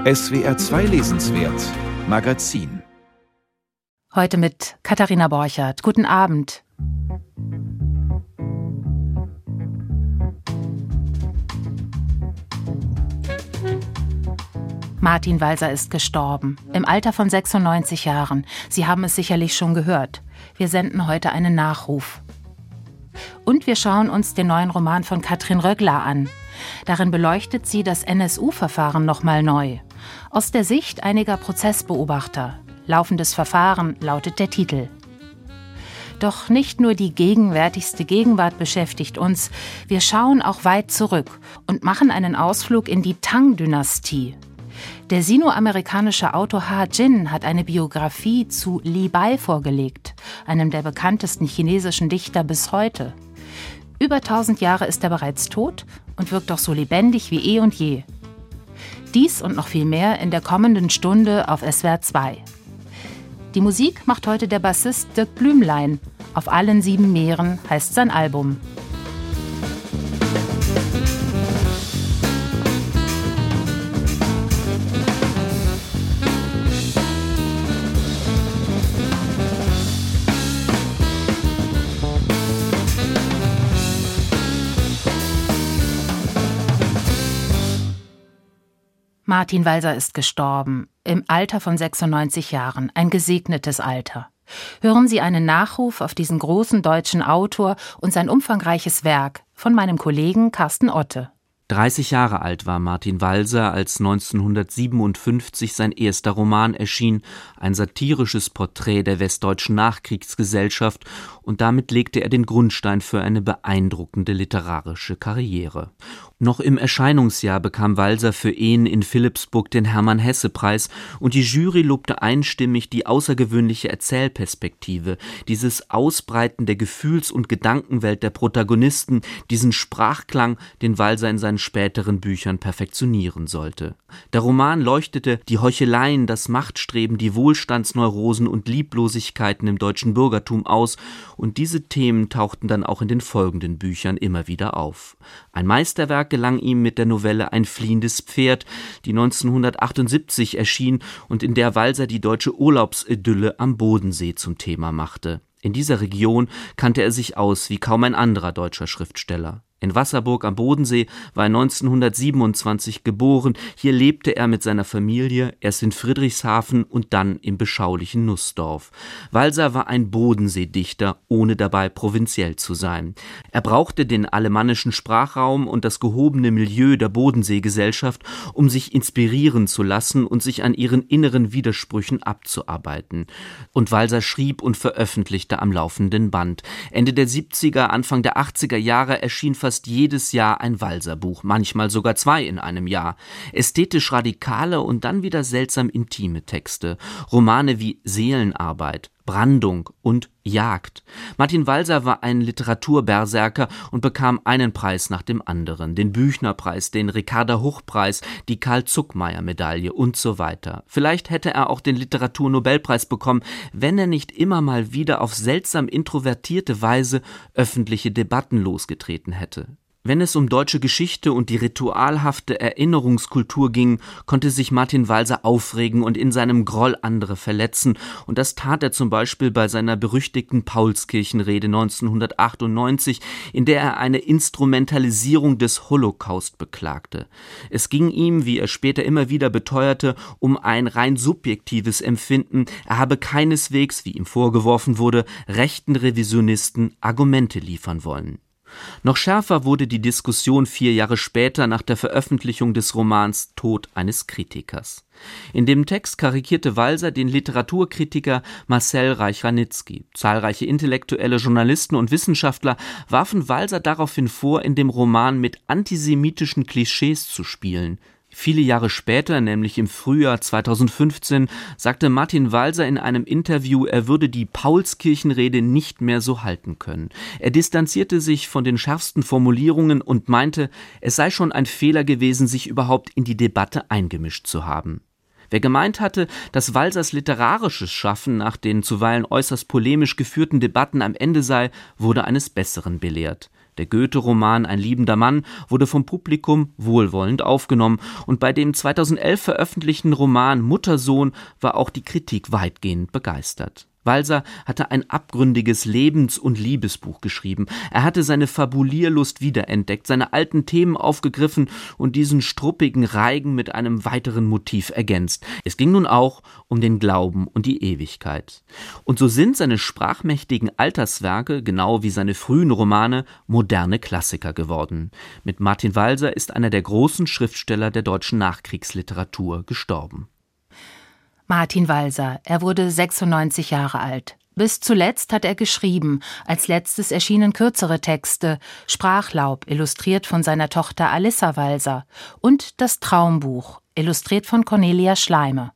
SWR 2 Lesenswert Magazin. Heute mit Katharina Borchert. Guten Abend. Martin Walser ist gestorben, im Alter von 96 Jahren. Sie haben es sicherlich schon gehört. Wir senden heute einen Nachruf. Und wir schauen uns den neuen Roman von Katrin Röggler an. Darin beleuchtet sie das NSU-Verfahren nochmal neu. Aus der Sicht einiger Prozessbeobachter. Laufendes Verfahren lautet der Titel. Doch nicht nur die gegenwärtigste Gegenwart beschäftigt uns. Wir schauen auch weit zurück und machen einen Ausflug in die Tang-Dynastie. Der sino-amerikanische Autor Ha Jin hat eine Biografie zu Li Bai vorgelegt, einem der bekanntesten chinesischen Dichter bis heute. Über 1000 Jahre ist er bereits tot und wirkt doch so lebendig wie eh und je. Dies und noch viel mehr in der kommenden Stunde auf SWR 2. Die Musik macht heute der Bassist Dirk Blümlein. Auf allen 7 Meeren heißt sein Album. Martin Walser ist gestorben, im Alter von 96 Jahren, ein gesegnetes Alter. Hören Sie einen Nachruf auf diesen großen deutschen Autor und sein umfangreiches Werk von meinem Kollegen Carsten Otte. 30 Jahre alt war Martin Walser, als 1957 sein erster Roman erschien, ein satirisches Porträt der westdeutschen Nachkriegsgesellschaft, und damit legte er den Grundstein für eine beeindruckende literarische Karriere. Noch im Erscheinungsjahr bekam Walser für Ehen in Philippsburg den Hermann-Hesse-Preis, und die Jury lobte einstimmig die außergewöhnliche Erzählperspektive, dieses Ausbreiten der Gefühls- und Gedankenwelt der Protagonisten, diesen Sprachklang, den Walser in seinen späteren Büchern perfektionieren sollte. Der Roman leuchtete die Heucheleien, das Machtstreben, die Wohlstandsneurosen und Lieblosigkeiten im deutschen Bürgertum aus, und diese Themen tauchten dann auch in den folgenden Büchern immer wieder auf. Ein Meisterwerk gelang ihm mit der Novelle Ein fliehendes Pferd, die 1978 erschien und in der Walser die deutsche Urlaubsidylle am Bodensee zum Thema machte. In dieser Region kannte er sich aus wie kaum ein anderer deutscher Schriftsteller. In Wasserburg am Bodensee war er 1927 geboren. Hier lebte er mit seiner Familie, erst in Friedrichshafen und dann im beschaulichen Nussdorf. Walser war ein Bodenseedichter, ohne dabei provinziell zu sein. Er brauchte den alemannischen Sprachraum und das gehobene Milieu der Bodenseegesellschaft, um sich inspirieren zu lassen und sich an ihren inneren Widersprüchen abzuarbeiten. Und Walser schrieb und veröffentlichte am laufenden Band. Ende der 70er, Anfang der 80er Jahre erschien fast jedes Jahr ein Walser-Buch, manchmal sogar 2 in einem Jahr. Ästhetisch radikale und dann wieder seltsam intime Texte. Romane wie Seelenarbeit, Brandung und Jagd. Martin Walser war ein Literaturberserker und bekam einen Preis nach dem anderen. Den Büchner-Preis, den Ricarda-Huch-Preis, die Karl-Zuckmayer-Medaille und so weiter. Vielleicht hätte er auch den Literaturnobelpreis bekommen, wenn er nicht immer mal wieder auf seltsam introvertierte Weise öffentliche Debatten losgetreten hätte. Wenn es um deutsche Geschichte und die ritualhafte Erinnerungskultur ging, konnte sich Martin Walser aufregen und in seinem Groll andere verletzen, und das tat er zum Beispiel bei seiner berüchtigten Paulskirchenrede 1998, in der er eine Instrumentalisierung des Holocaust beklagte. Es ging ihm, wie er später immer wieder beteuerte, um ein rein subjektives Empfinden. Er habe keineswegs, wie ihm vorgeworfen wurde, rechten Revisionisten Argumente liefern wollen. Noch schärfer wurde die Diskussion 4 Jahre später nach der Veröffentlichung des Romans Tod eines Kritikers. In dem Text karikierte Walser den Literaturkritiker Marcel Reich-Ranitzky. Zahlreiche intellektuelle Journalisten und Wissenschaftler warfen Walser daraufhin vor, in dem Roman mit antisemitischen Klischees zu spielen. Viele Jahre später, nämlich im Frühjahr 2015, sagte Martin Walser in einem Interview, er würde die Paulskirchenrede nicht mehr so halten können. Er distanzierte sich von den schärfsten Formulierungen und meinte, es sei schon ein Fehler gewesen, sich überhaupt in die Debatte eingemischt zu haben. Wer gemeint hatte, dass Walsers literarisches Schaffen nach den zuweilen äußerst polemisch geführten Debatten am Ende sei, wurde eines Besseren belehrt. Der Goethe-Roman Ein liebender Mann wurde vom Publikum wohlwollend aufgenommen und bei dem 2011 veröffentlichten Roman Muttersohn war auch die Kritik weitgehend begeistert. Walser hatte ein abgründiges Lebens- und Liebesbuch geschrieben. Er hatte seine Fabulierlust wiederentdeckt, seine alten Themen aufgegriffen und diesen struppigen Reigen mit einem weiteren Motiv ergänzt. Es ging nun auch um den Glauben und die Ewigkeit. Und so sind seine sprachmächtigen Alterswerke, genau wie seine frühen Romane, moderne Klassiker geworden. Mit Martin Walser ist einer der großen Schriftsteller der deutschen Nachkriegsliteratur gestorben. Martin Walser, er wurde 96 Jahre alt. Bis zuletzt hat er geschrieben, als letztes erschienen kürzere Texte, Sprachlaub, illustriert von seiner Tochter Alissa Walser, und das Traumbuch, illustriert von Cornelia Schleime.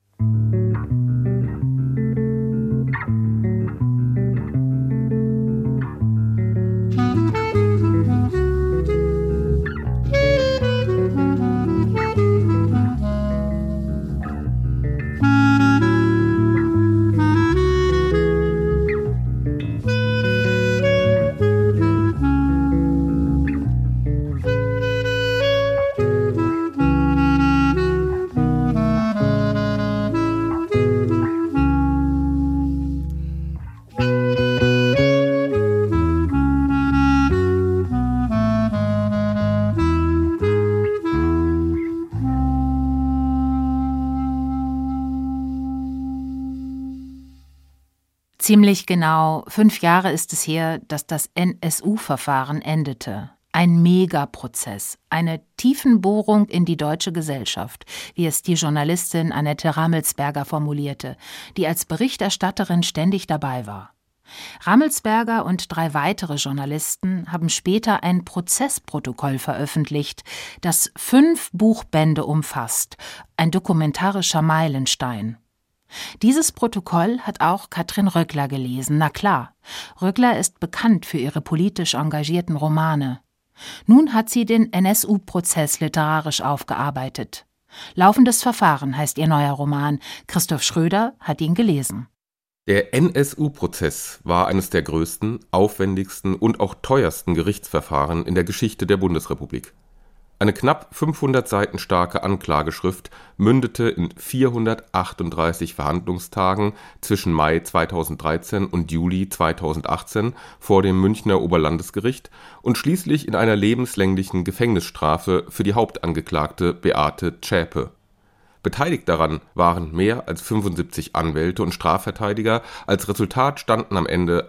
Ziemlich genau 5 Jahre ist es her, dass das NSU-Verfahren endete. Ein Megaprozess, eine Tiefenbohrung in die deutsche Gesellschaft, wie es die Journalistin Annette Rammelsberger formulierte, die als Berichterstatterin ständig dabei war. Rammelsberger und 3 weitere Journalisten haben später ein Prozessprotokoll veröffentlicht, das 5 Buchbände umfasst, ein dokumentarischer Meilenstein. Dieses Protokoll hat auch Katrin Röckler gelesen, na klar. Röckler ist bekannt für ihre politisch engagierten Romane. Nun hat sie den NSU-Prozess literarisch aufgearbeitet. Laufendes Verfahren heißt ihr neuer Roman. Christoph Schröder hat ihn gelesen. Der NSU-Prozess war eines der größten, aufwendigsten und auch teuersten Gerichtsverfahren in der Geschichte der Bundesrepublik. Eine knapp 500 Seiten starke Anklageschrift mündete in 438 Verhandlungstagen zwischen Mai 2013 und Juli 2018 vor dem Münchner Oberlandesgericht und schließlich in einer lebenslänglichen Gefängnisstrafe für die Hauptangeklagte Beate Zschäpe. Beteiligt daran waren mehr als 75 Anwälte und Strafverteidiger. Als Resultat standen am Ende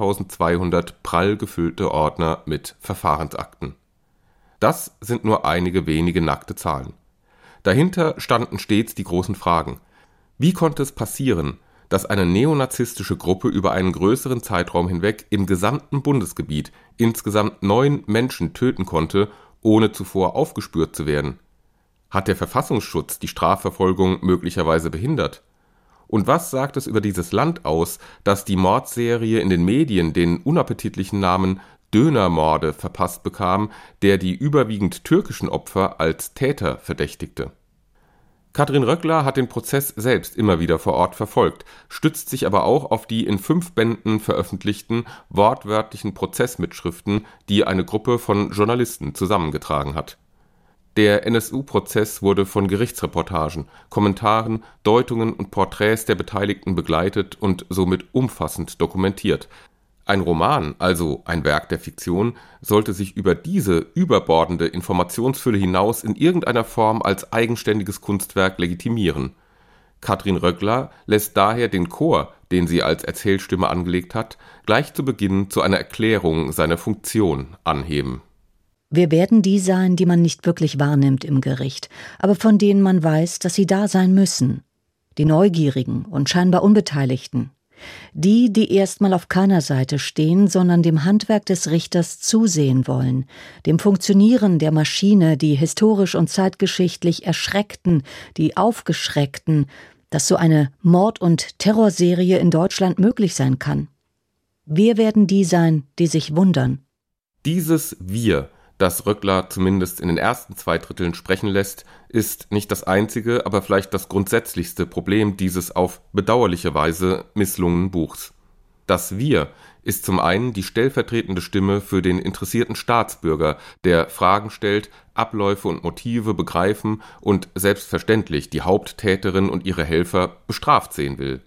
1200 prall gefüllte Ordner mit Verfahrensakten. Das sind nur einige wenige nackte Zahlen. Dahinter standen stets die großen Fragen. Wie konnte es passieren, dass eine neonazistische Gruppe über einen größeren Zeitraum hinweg im gesamten Bundesgebiet insgesamt 9 Menschen töten konnte, ohne zuvor aufgespürt zu werden? Hat der Verfassungsschutz die Strafverfolgung möglicherweise behindert? Und was sagt es über dieses Land aus, dass die Mordserie in den Medien den unappetitlichen Namen Dönermorde verpasst bekam, der die überwiegend türkischen Opfer als Täter verdächtigte? Katrin Röckler hat den Prozess selbst immer wieder vor Ort verfolgt, stützt sich aber auch auf die in 5 Bänden veröffentlichten wortwörtlichen Prozessmitschriften, die eine Gruppe von Journalisten zusammengetragen hat. Der NSU-Prozess wurde von Gerichtsreportagen, Kommentaren, Deutungen und Porträts der Beteiligten begleitet und somit umfassend dokumentiert. Ein Roman, also ein Werk der Fiktion, sollte sich über diese überbordende Informationsfülle hinaus in irgendeiner Form als eigenständiges Kunstwerk legitimieren. Katrin Röckler lässt daher den Chor, den sie als Erzählstimme angelegt hat, gleich zu Beginn zu einer Erklärung seiner Funktion anheben. Wir werden die sein, die man nicht wirklich wahrnimmt im Gericht, aber von denen man weiß, dass sie da sein müssen. Die Neugierigen und scheinbar Unbeteiligten. Die erstmal auf keiner Seite stehen, sondern dem Handwerk des Richters zusehen wollen, dem Funktionieren der Maschine, die historisch und zeitgeschichtlich Erschreckten, die Aufgeschreckten, dass so eine Mord- und Terrorserie in Deutschland möglich sein kann. Wir werden die sein, die sich wundern. Dieses Wir, das Röckler zumindest in den ersten 2 Dritteln sprechen lässt, ist nicht das einzige, aber vielleicht das grundsätzlichste Problem dieses auf bedauerliche Weise misslungenen Buchs. Das Wir ist zum einen die stellvertretende Stimme für den interessierten Staatsbürger, der Fragen stellt, Abläufe und Motive begreifen und selbstverständlich die Haupttäterin und ihre Helfer bestraft sehen will.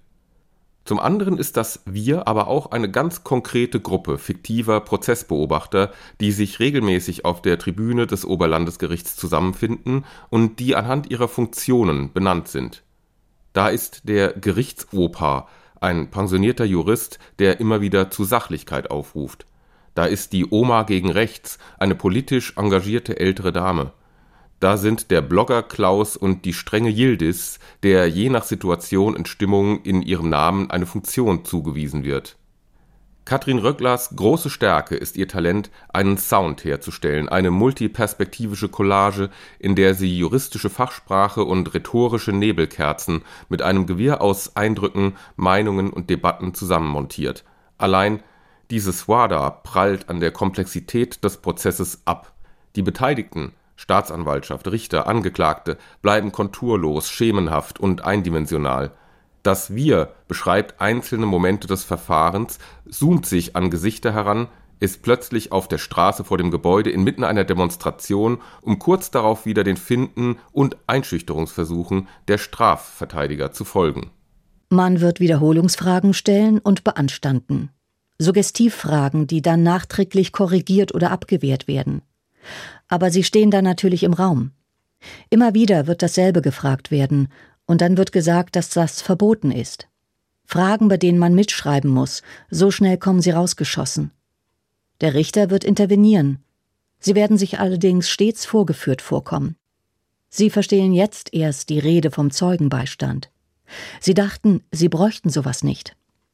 Zum anderen ist das Wir aber auch eine ganz konkrete Gruppe fiktiver Prozessbeobachter, die sich regelmäßig auf der Tribüne des Oberlandesgerichts zusammenfinden und die anhand ihrer Funktionen benannt sind. Da ist der Gerichtsopa, ein pensionierter Jurist, der immer wieder zu Sachlichkeit aufruft. Da ist die Oma gegen Rechts, eine politisch engagierte ältere Dame. Da sind der Blogger Klaus und die strenge Yildiz, der je nach Situation und Stimmung in ihrem Namen eine Funktion zugewiesen wird. Katrin Röcklers große Stärke ist ihr Talent, einen Sound herzustellen, eine multiperspektivische Collage, in der sie juristische Fachsprache und rhetorische Nebelkerzen mit einem Gewirr aus Eindrücken, Meinungen und Debatten zusammenmontiert. Allein dieses Wada prallt an der Komplexität des Prozesses ab. Die Beteiligten, Staatsanwaltschaft, Richter, Angeklagte, bleiben konturlos, schemenhaft und eindimensional. Das Wir beschreibt einzelne Momente des Verfahrens, zoomt sich an Gesichter heran, ist plötzlich auf der Straße vor dem Gebäude inmitten einer Demonstration, um kurz darauf wieder den Finden und Einschüchterungsversuchen der Strafverteidiger zu folgen. Man wird Wiederholungsfragen stellen und beanstanden. Suggestivfragen, die dann nachträglich korrigiert oder abgewehrt werden. Aber sie stehen dann natürlich im Raum. Immer wieder wird dasselbe gefragt werden, und dann wird gesagt, dass das verboten ist. Fragen, bei denen man mitschreiben muss, so schnell kommen sie rausgeschossen. Der Richter wird intervenieren. Sie werden sich allerdings stets vorgeführt vorkommen. Sie verstehen jetzt erst die Rede vom Zeugenbeistand. Sie dachten, sie bräuchten sowas nicht.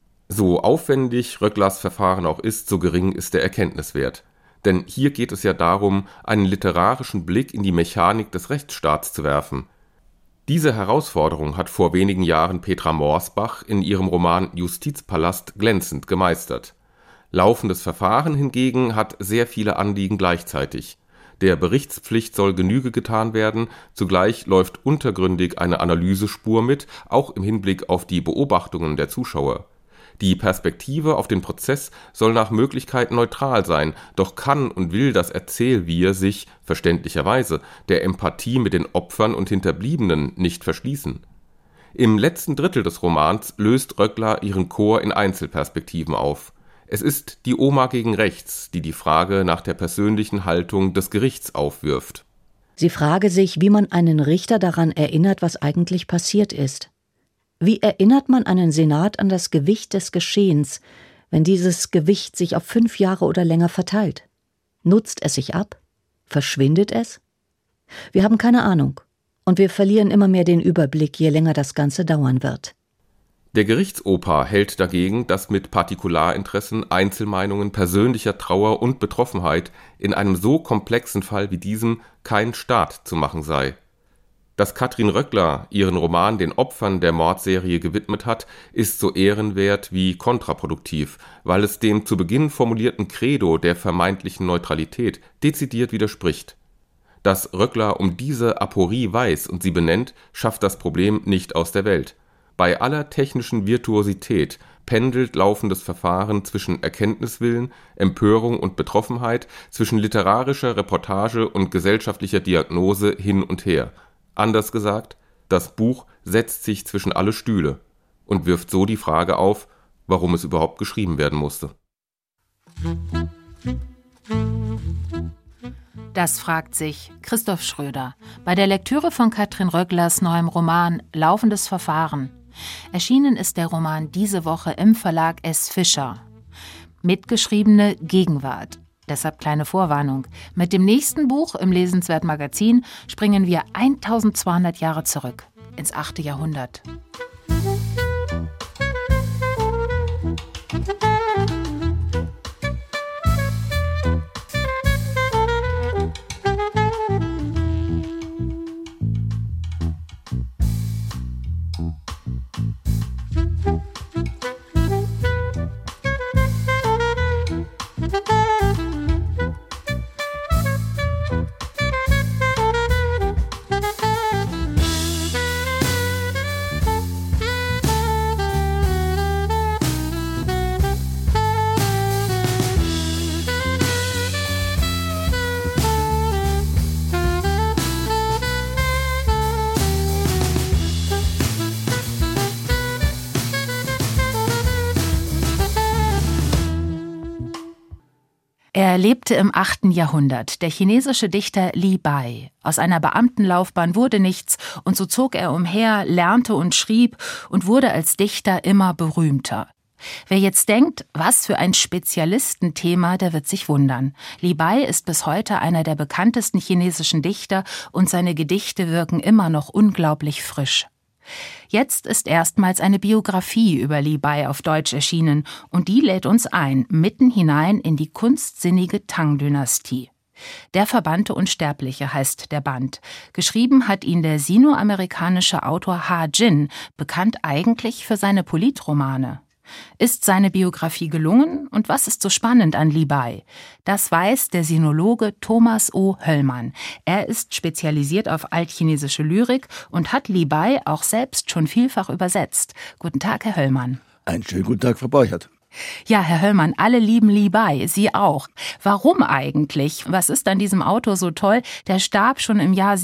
So aufwendig Röcklers Verfahren auch ist, so gering ist der Erkenntniswert. Denn hier geht es ja darum, einen literarischen Blick in die Mechanik des Rechtsstaats zu werfen. Diese Herausforderung hat vor wenigen Jahren Petra Morsbach in ihrem Roman Justizpalast glänzend gemeistert. Laufendes Verfahren hingegen hat sehr viele Anliegen gleichzeitig. Der Berichtspflicht soll Genüge getan werden, zugleich läuft untergründig eine Analysespur mit, auch im Hinblick auf die Beobachtungen der Zuschauer. Die Perspektive auf den Prozess soll nach Möglichkeit neutral sein, doch kann und will das Erzählwir sich, verständlicherweise, der Empathie mit den Opfern und Hinterbliebenen nicht verschließen. Im letzten Drittel des Romans löst Röckler ihren Chor in Einzelperspektiven auf. Es ist die Oma gegen Rechts, die die Frage nach der persönlichen Haltung des Gerichts aufwirft. Sie frage sich, wie man einen Richter daran erinnert, was eigentlich passiert ist. Wie erinnert man einen Senat an das Gewicht des Geschehens, wenn dieses Gewicht sich auf 5 Jahre oder länger verteilt? Nutzt es sich ab? Verschwindet es? Wir haben keine Ahnung und wir verlieren immer mehr den Überblick, je länger das Ganze dauern wird. Der Gerichtsopa hält dagegen, dass mit Partikularinteressen, Einzelmeinungen, persönlicher Trauer und Betroffenheit in einem so komplexen Fall wie diesem kein Staat zu machen sei. Dass Katrin Röckler ihren Roman den Opfern der Mordserie gewidmet hat, ist so ehrenwert wie kontraproduktiv, weil es dem zu Beginn formulierten Credo der vermeintlichen Neutralität dezidiert widerspricht. Dass Röckler um diese Aporie weiß und sie benennt, schafft das Problem nicht aus der Welt. Bei aller technischen Virtuosität pendelt laufendes Verfahren zwischen Erkenntniswillen, Empörung und Betroffenheit, zwischen literarischer Reportage und gesellschaftlicher Diagnose hin und her. Anders gesagt, das Buch setzt sich zwischen alle Stühle und wirft so die Frage auf, warum es überhaupt geschrieben werden musste. Das fragt sich Christoph Schröder bei der Lektüre von Katrin Röcklers neuem Roman Laufendes Verfahren. Erschienen ist der Roman diese Woche im Verlag S. Fischer. Mitgeschriebene Gegenwart. Deshalb kleine Vorwarnung. Mit dem nächsten Buch im Lesenswert Magazin springen wir 1200 Jahre zurück, ins 8. Jahrhundert. Er lebte im 8. Jahrhundert, der chinesische Dichter Li Bai. Aus einer Beamtenlaufbahn wurde nichts und so zog er umher, lernte und schrieb und wurde als Dichter immer berühmter. Wer jetzt denkt, was für ein Spezialistenthema, der wird sich wundern. Li Bai ist bis heute einer der bekanntesten chinesischen Dichter und seine Gedichte wirken immer noch unglaublich frisch. Jetzt ist erstmals eine Biografie über Li Bai auf Deutsch erschienen und die lädt uns ein, mitten hinein in die kunstsinnige Tang-Dynastie. Der verbannte Unsterbliche heißt der Band. Geschrieben hat ihn der sino-amerikanische Autor Ha Jin, bekannt eigentlich für seine Politromane. Ist seine Biografie gelungen und was ist so spannend an Li Bai? Das weiß der Sinologe Thomas O. Höllmann. Er ist spezialisiert auf altchinesische Lyrik und hat Li Bai auch selbst schon vielfach übersetzt. Guten Tag, Herr Höllmann. Einen schönen guten Tag, Frau Borchert. Ja, Herr Höllmann, alle lieben Li Bai, Sie auch. Warum eigentlich? Was ist an diesem Autor so toll? Der starb schon im Jahr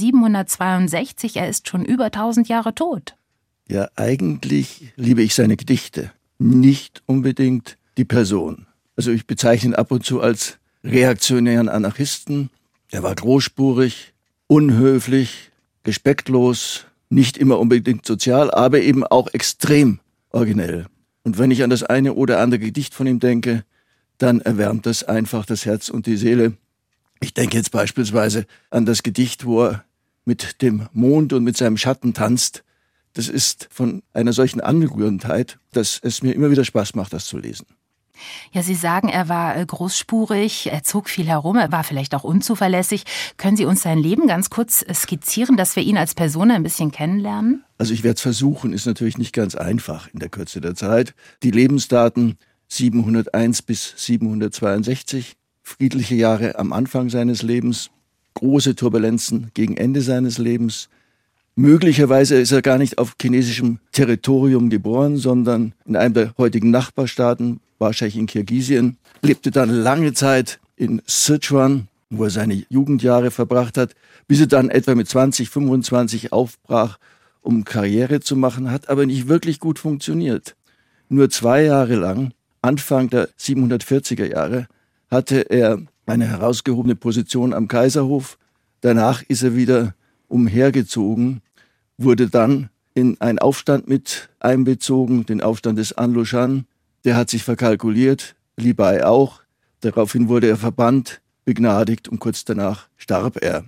762, er ist schon über 1000 Jahre tot. Ja, eigentlich liebe ich seine Gedichte. Nicht unbedingt die Person. Also ich bezeichne ihn ab und zu als reaktionären Anarchisten. Er war großspurig, unhöflich, respektlos, nicht immer unbedingt sozial, aber eben auch extrem originell. Und wenn ich an das eine oder andere Gedicht von ihm denke, dann erwärmt das einfach das Herz und die Seele. Ich denke jetzt beispielsweise an das Gedicht, wo er mit dem Mond und mit seinem Schatten tanzt. Das ist von einer solchen Angerührtheit, dass es mir immer wieder Spaß macht, das zu lesen. Ja, Sie sagen, er war großspurig, er zog viel herum, er war vielleicht auch unzuverlässig. Können Sie uns sein Leben ganz kurz skizzieren, dass wir ihn als Person ein bisschen kennenlernen? Also ich werde es versuchen, ist natürlich nicht ganz einfach in der Kürze der Zeit. Die Lebensdaten 701 bis 762, friedliche Jahre am Anfang seines Lebens, große Turbulenzen gegen Ende seines Lebens. Möglicherweise ist er gar nicht auf chinesischem Territorium geboren, sondern in einem der heutigen Nachbarstaaten, wahrscheinlich in Kirgisien, lebte dann lange Zeit in Sichuan, wo er seine Jugendjahre verbracht hat, bis er dann etwa mit 20, 25 aufbrach, um Karriere zu machen, hat aber nicht wirklich gut funktioniert. Nur 2 Jahre lang, Anfang der 740er Jahre, hatte er eine herausgehobene Position am Kaiserhof. Danach ist er wieder umhergezogen, wurde dann in einen Aufstand mit einbezogen, den Aufstand des Anlushan. Der hat sich verkalkuliert, Li Bai auch. Daraufhin wurde er verbannt, begnadigt und kurz danach starb er.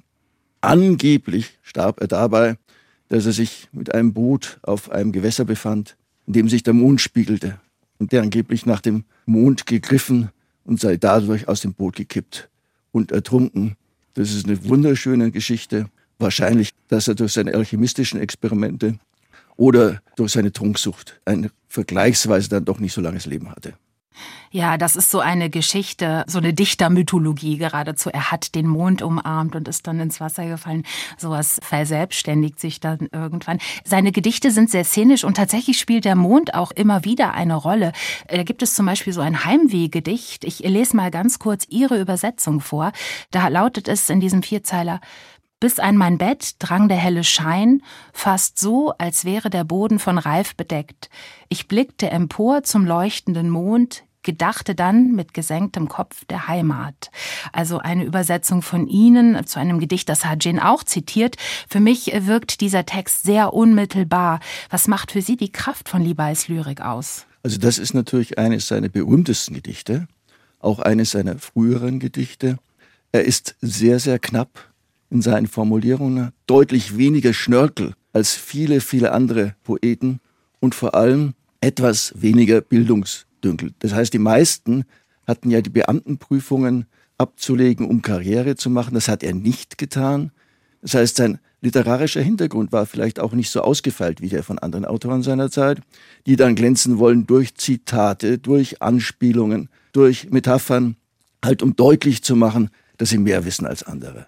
Angeblich starb er dabei, dass er sich mit einem Boot auf einem Gewässer befand, in dem sich der Mond spiegelte. Und der angeblich nach dem Mond gegriffen und sei dadurch aus dem Boot gekippt und ertrunken. Das ist eine wunderschöne Geschichte. Wahrscheinlich, dass er durch seine alchemistischen Experimente oder durch seine Trunksucht ein vergleichsweise dann doch nicht so langes Leben hatte. Ja, das ist so eine Geschichte, so eine Dichtermythologie geradezu. Er hat den Mond umarmt und ist dann ins Wasser gefallen. Sowas verselbstständigt sich dann irgendwann. Seine Gedichte sind sehr szenisch und tatsächlich spielt der Mond auch immer wieder eine Rolle. Da gibt es zum Beispiel so ein Heimweh-Gedicht. Ich lese mal ganz kurz Ihre Übersetzung vor. Da lautet es in diesem 4-Zeiler: Bis an mein Bett drang der helle Schein, fast so, als wäre der Boden von Reif bedeckt. Ich blickte empor zum leuchtenden Mond, gedachte dann mit gesenktem Kopf der Heimat. Also eine Übersetzung von Ihnen zu einem Gedicht, das Ha Jin auch zitiert. Für mich wirkt dieser Text sehr unmittelbar. Was macht für Sie die Kraft von Li Bais Lyrik aus? Also das ist natürlich eines seiner berühmtesten Gedichte, auch eines seiner früheren Gedichte. Er ist sehr, sehr knapp in seinen Formulierungen, deutlich weniger Schnörkel als viele, viele andere Poeten und vor allem etwas weniger Bildungsdünkel. Das heißt, die meisten hatten ja die Beamtenprüfungen abzulegen, um Karriere zu machen. Das hat er nicht getan. Das heißt, sein literarischer Hintergrund war vielleicht auch nicht so ausgefeilt wie der von anderen Autoren seiner Zeit, die dann glänzen wollen durch Zitate, durch Anspielungen, durch Metaphern, halt um deutlich zu machen, dass sie mehr wissen als andere.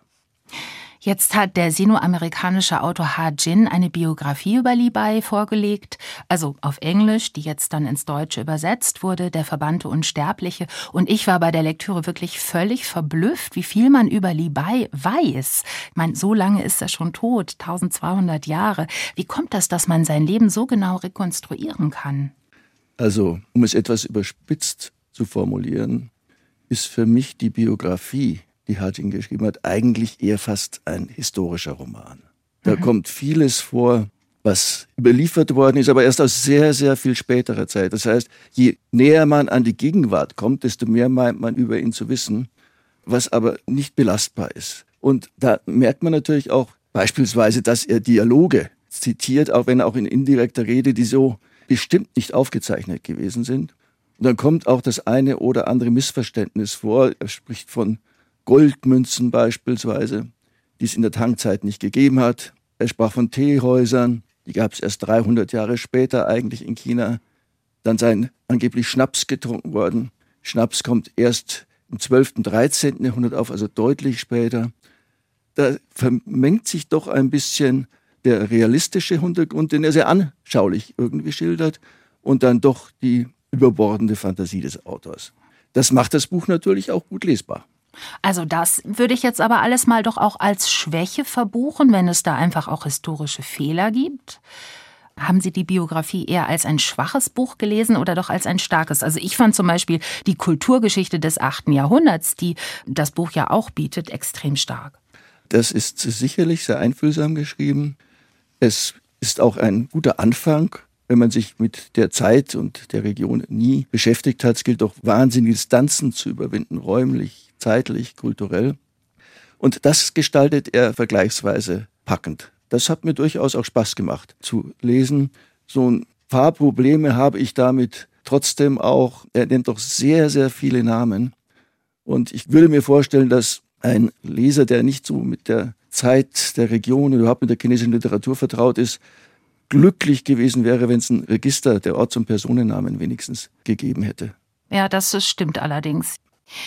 Jetzt hat der sino-amerikanische Autor Ha Jin eine Biografie über Li Bai vorgelegt, also auf Englisch, die jetzt dann ins Deutsche übersetzt wurde, Der verbannte Unsterbliche. Und ich war bei der Lektüre wirklich völlig verblüfft, wie viel man über Li Bai weiß. Ich meine, so lange ist er schon tot, 1200 Jahre. Wie kommt das, dass man sein Leben so genau rekonstruieren kann? Also, um es etwas überspitzt zu formulieren, ist für mich die Biografie, die Hajin geschrieben hat, eigentlich eher fast ein historischer Roman. Da kommt vieles vor, was überliefert worden ist, aber erst aus sehr, sehr viel späterer Zeit. Das heißt, je näher man an die Gegenwart kommt, desto mehr meint man über ihn zu wissen, was aber nicht belastbar ist. Und da merkt man natürlich auch beispielsweise, dass er Dialoge zitiert, auch wenn auch in indirekter Rede, die so bestimmt nicht aufgezeichnet gewesen sind. Und dann kommt auch das eine oder andere Missverständnis vor. Er spricht von Goldmünzen beispielsweise, die es in der Tangzeit nicht gegeben hat. Er sprach von Teehäusern, die gab es erst 300 Jahre später eigentlich in China. Dann sei angeblich Schnaps getrunken worden. Schnaps kommt erst im 12., 13. Jahrhundert auf, also deutlich später. Da vermengt sich doch ein bisschen der realistische Hintergrund, den er sehr anschaulich irgendwie schildert, und dann doch die überbordende Fantasie des Autors. Das macht das Buch natürlich auch gut lesbar. Also das würde ich jetzt aber alles mal doch auch als Schwäche verbuchen, wenn es da einfach auch historische Fehler gibt. Haben Sie die Biografie eher als ein schwaches Buch gelesen oder doch als ein starkes? Also ich fand zum Beispiel die Kulturgeschichte des 8. Jahrhunderts, die das Buch ja auch bietet, extrem stark. Das ist sicherlich sehr einfühlsam geschrieben. Es ist auch ein guter Anfang, wenn man sich mit der Zeit und der Region nie beschäftigt hat. Es gilt auch, wahnsinnige Distanzen zu überwinden, räumlich, zeitlich, kulturell. Und das gestaltet er vergleichsweise packend. Das hat mir durchaus auch Spaß gemacht zu lesen. So ein paar Probleme habe ich damit trotzdem auch. Er nennt doch sehr, sehr viele Namen. Und ich würde mir vorstellen, dass ein Leser, der nicht so mit der Zeit der Region oder überhaupt mit der chinesischen Literatur vertraut ist, glücklich gewesen wäre, wenn es ein Register der Orts- und Personennamen wenigstens gegeben hätte. Ja, das stimmt allerdings.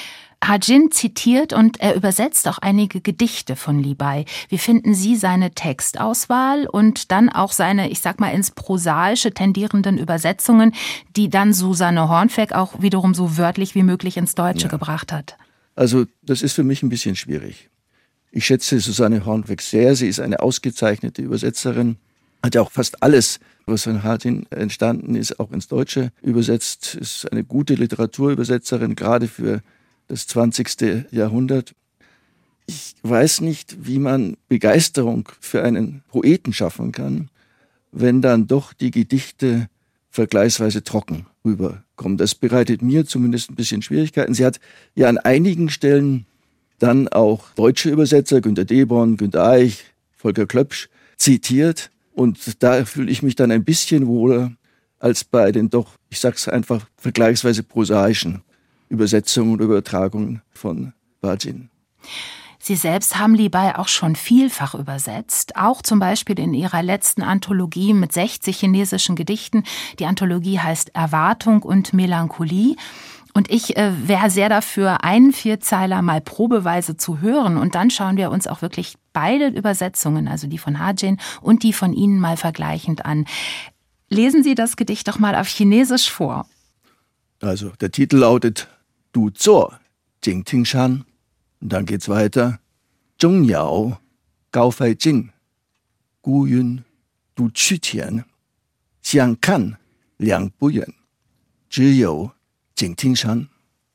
Hajin zitiert und er übersetzt auch einige Gedichte von Li Bai. Wie finden Sie seine Textauswahl und dann auch seine, ich sag mal, ins Prosaische tendierenden Übersetzungen, die dann Susanne Hornfeck auch wiederum so wörtlich wie möglich ins Deutsche gebracht hat? Also das ist für mich ein bisschen schwierig. Ich schätze Susanne Hornfeck sehr. Sie ist eine ausgezeichnete Übersetzerin. Hat ja auch fast alles, was von Hajin entstanden ist, auch ins Deutsche übersetzt. Ist eine gute Literaturübersetzerin, gerade für das 20. Jahrhundert. Ich weiß nicht, wie man Begeisterung für einen Poeten schaffen kann, wenn dann doch die Gedichte vergleichsweise trocken rüberkommen. Das bereitet mir zumindest ein bisschen Schwierigkeiten. Sie hat ja an einigen Stellen dann auch deutsche Übersetzer, Günter Deborn, Günter Eich, Volker Klöpsch, zitiert. Und da fühle ich mich dann ein bisschen wohler als bei den doch, ich sag's einfach, vergleichsweise prosaischen Übersetzungen und Übertragungen von Hajin. Sie selbst haben Li Bai auch schon vielfach übersetzt, auch zum Beispiel in ihrer letzten Anthologie mit 60 chinesischen Gedichten. Die Anthologie heißt Erwartung und Melancholie. Und ich wäre sehr dafür, einen Vierzeiler mal probeweise zu hören. Und dann schauen wir uns auch wirklich beide Übersetzungen, also die von Hajin und die von Ihnen, mal vergleichend an. Lesen Sie das Gedicht doch mal auf Chinesisch vor. Also der Titel lautet Du Zuo, Jing Ting Shan. Und dann geht's weiter. Zhong Yao, Gao Fei Jing, Gu Yun, Du Qu Tian, Xiang Kan, Liang Bu Yuan, Zhi You, Jing Ting Shan.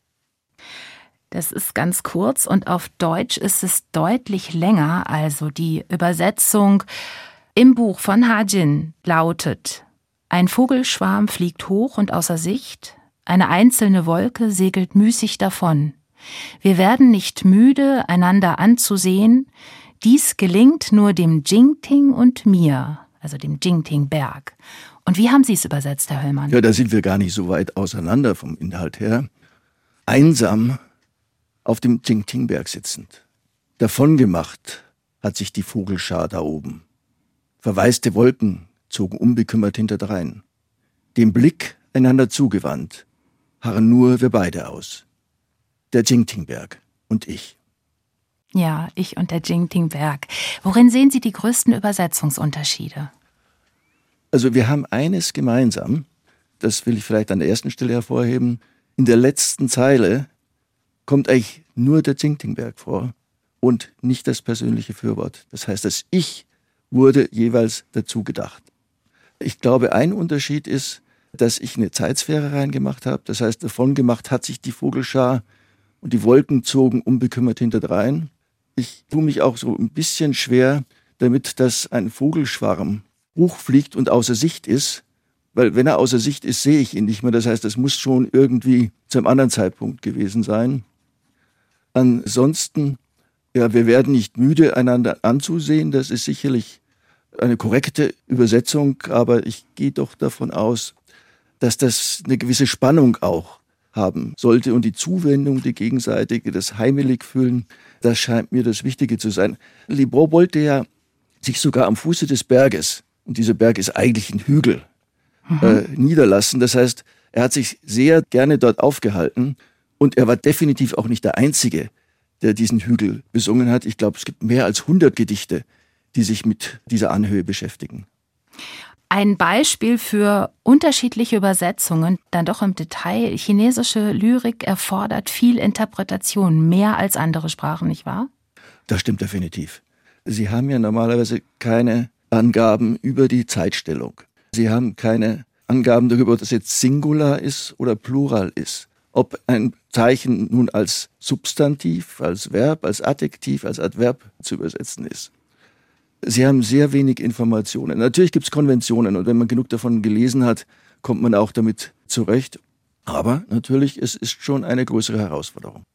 Das ist ganz kurz und auf Deutsch ist es deutlich länger. Also die Übersetzung im Buch von Hajin lautet: Ein Vogelschwarm fliegt hoch und außer Sicht, eine einzelne Wolke segelt müßig davon. Wir werden nicht müde, einander anzusehen. Dies gelingt nur dem Jingting und mir, also dem Jingting-Berg. Und wie haben Sie es übersetzt, Herr Höllmann? Ja, da sind wir gar nicht so weit auseinander vom Inhalt her. Einsam auf dem Jingting-Berg sitzend. Davongemacht hat sich die Vogelschar da oben. Verwaiste Wolken zogen unbekümmert hinterdrein. Dem Blick einander zugewandt, harren nur wir beide aus. Der Jingting-Berg und ich. Ja, ich und der Jingting-Berg. Worin sehen Sie die größten Übersetzungsunterschiede? Also wir haben eines gemeinsam, das will ich vielleicht an der ersten Stelle hervorheben. In der letzten Zeile kommt eigentlich nur der Jingting-Berg vor und nicht das persönliche Fürwort. Das heißt, das Ich wurde jeweils dazu gedacht. Ich glaube, ein Unterschied ist, dass ich eine Zeitsphäre reingemacht habe. Das heißt, davon gemacht hat sich die Vogelschar und die Wolken zogen unbekümmert hinterdrein. Ich tue mich auch so ein bisschen schwer damit, dass ein Vogelschwarm hochfliegt und außer Sicht ist, weil wenn er außer Sicht ist, sehe ich ihn nicht mehr. Das heißt, es muss schon irgendwie zu einem anderen Zeitpunkt gewesen sein. Ansonsten, ja, wir werden nicht müde, einander anzusehen. Das ist sicherlich eine korrekte Übersetzung, aber ich gehe doch davon aus, dass das eine gewisse Spannung auch haben sollte. Und die Zuwendung, die gegenseitige, das heimelig fühlen, das scheint mir das Wichtige zu sein. Libor wollte ja sich sogar am Fuße des Berges, und dieser Berg ist eigentlich ein Hügel, niederlassen. Das heißt, er hat sich sehr gerne dort aufgehalten und er war definitiv auch nicht der Einzige, der diesen Hügel besungen hat. Ich glaube, es gibt mehr als 100 Gedichte, die sich mit dieser Anhöhe beschäftigen. Ein Beispiel für unterschiedliche Übersetzungen, dann doch im Detail. Chinesische Lyrik erfordert viel Interpretation, mehr als andere Sprachen, nicht wahr? Das stimmt definitiv. Sie haben ja normalerweise keine Angaben über die Zeitstellung. Sie haben keine Angaben darüber, ob das jetzt Singular ist oder Plural ist. Ob ein Zeichen nun als Substantiv, als Verb, als Adjektiv, als Adverb zu übersetzen ist. Sie haben sehr wenig Informationen. Natürlich gibt es Konventionen und wenn man genug davon gelesen hat, kommt man auch damit zurecht. Aber natürlich, es ist schon eine größere Herausforderung.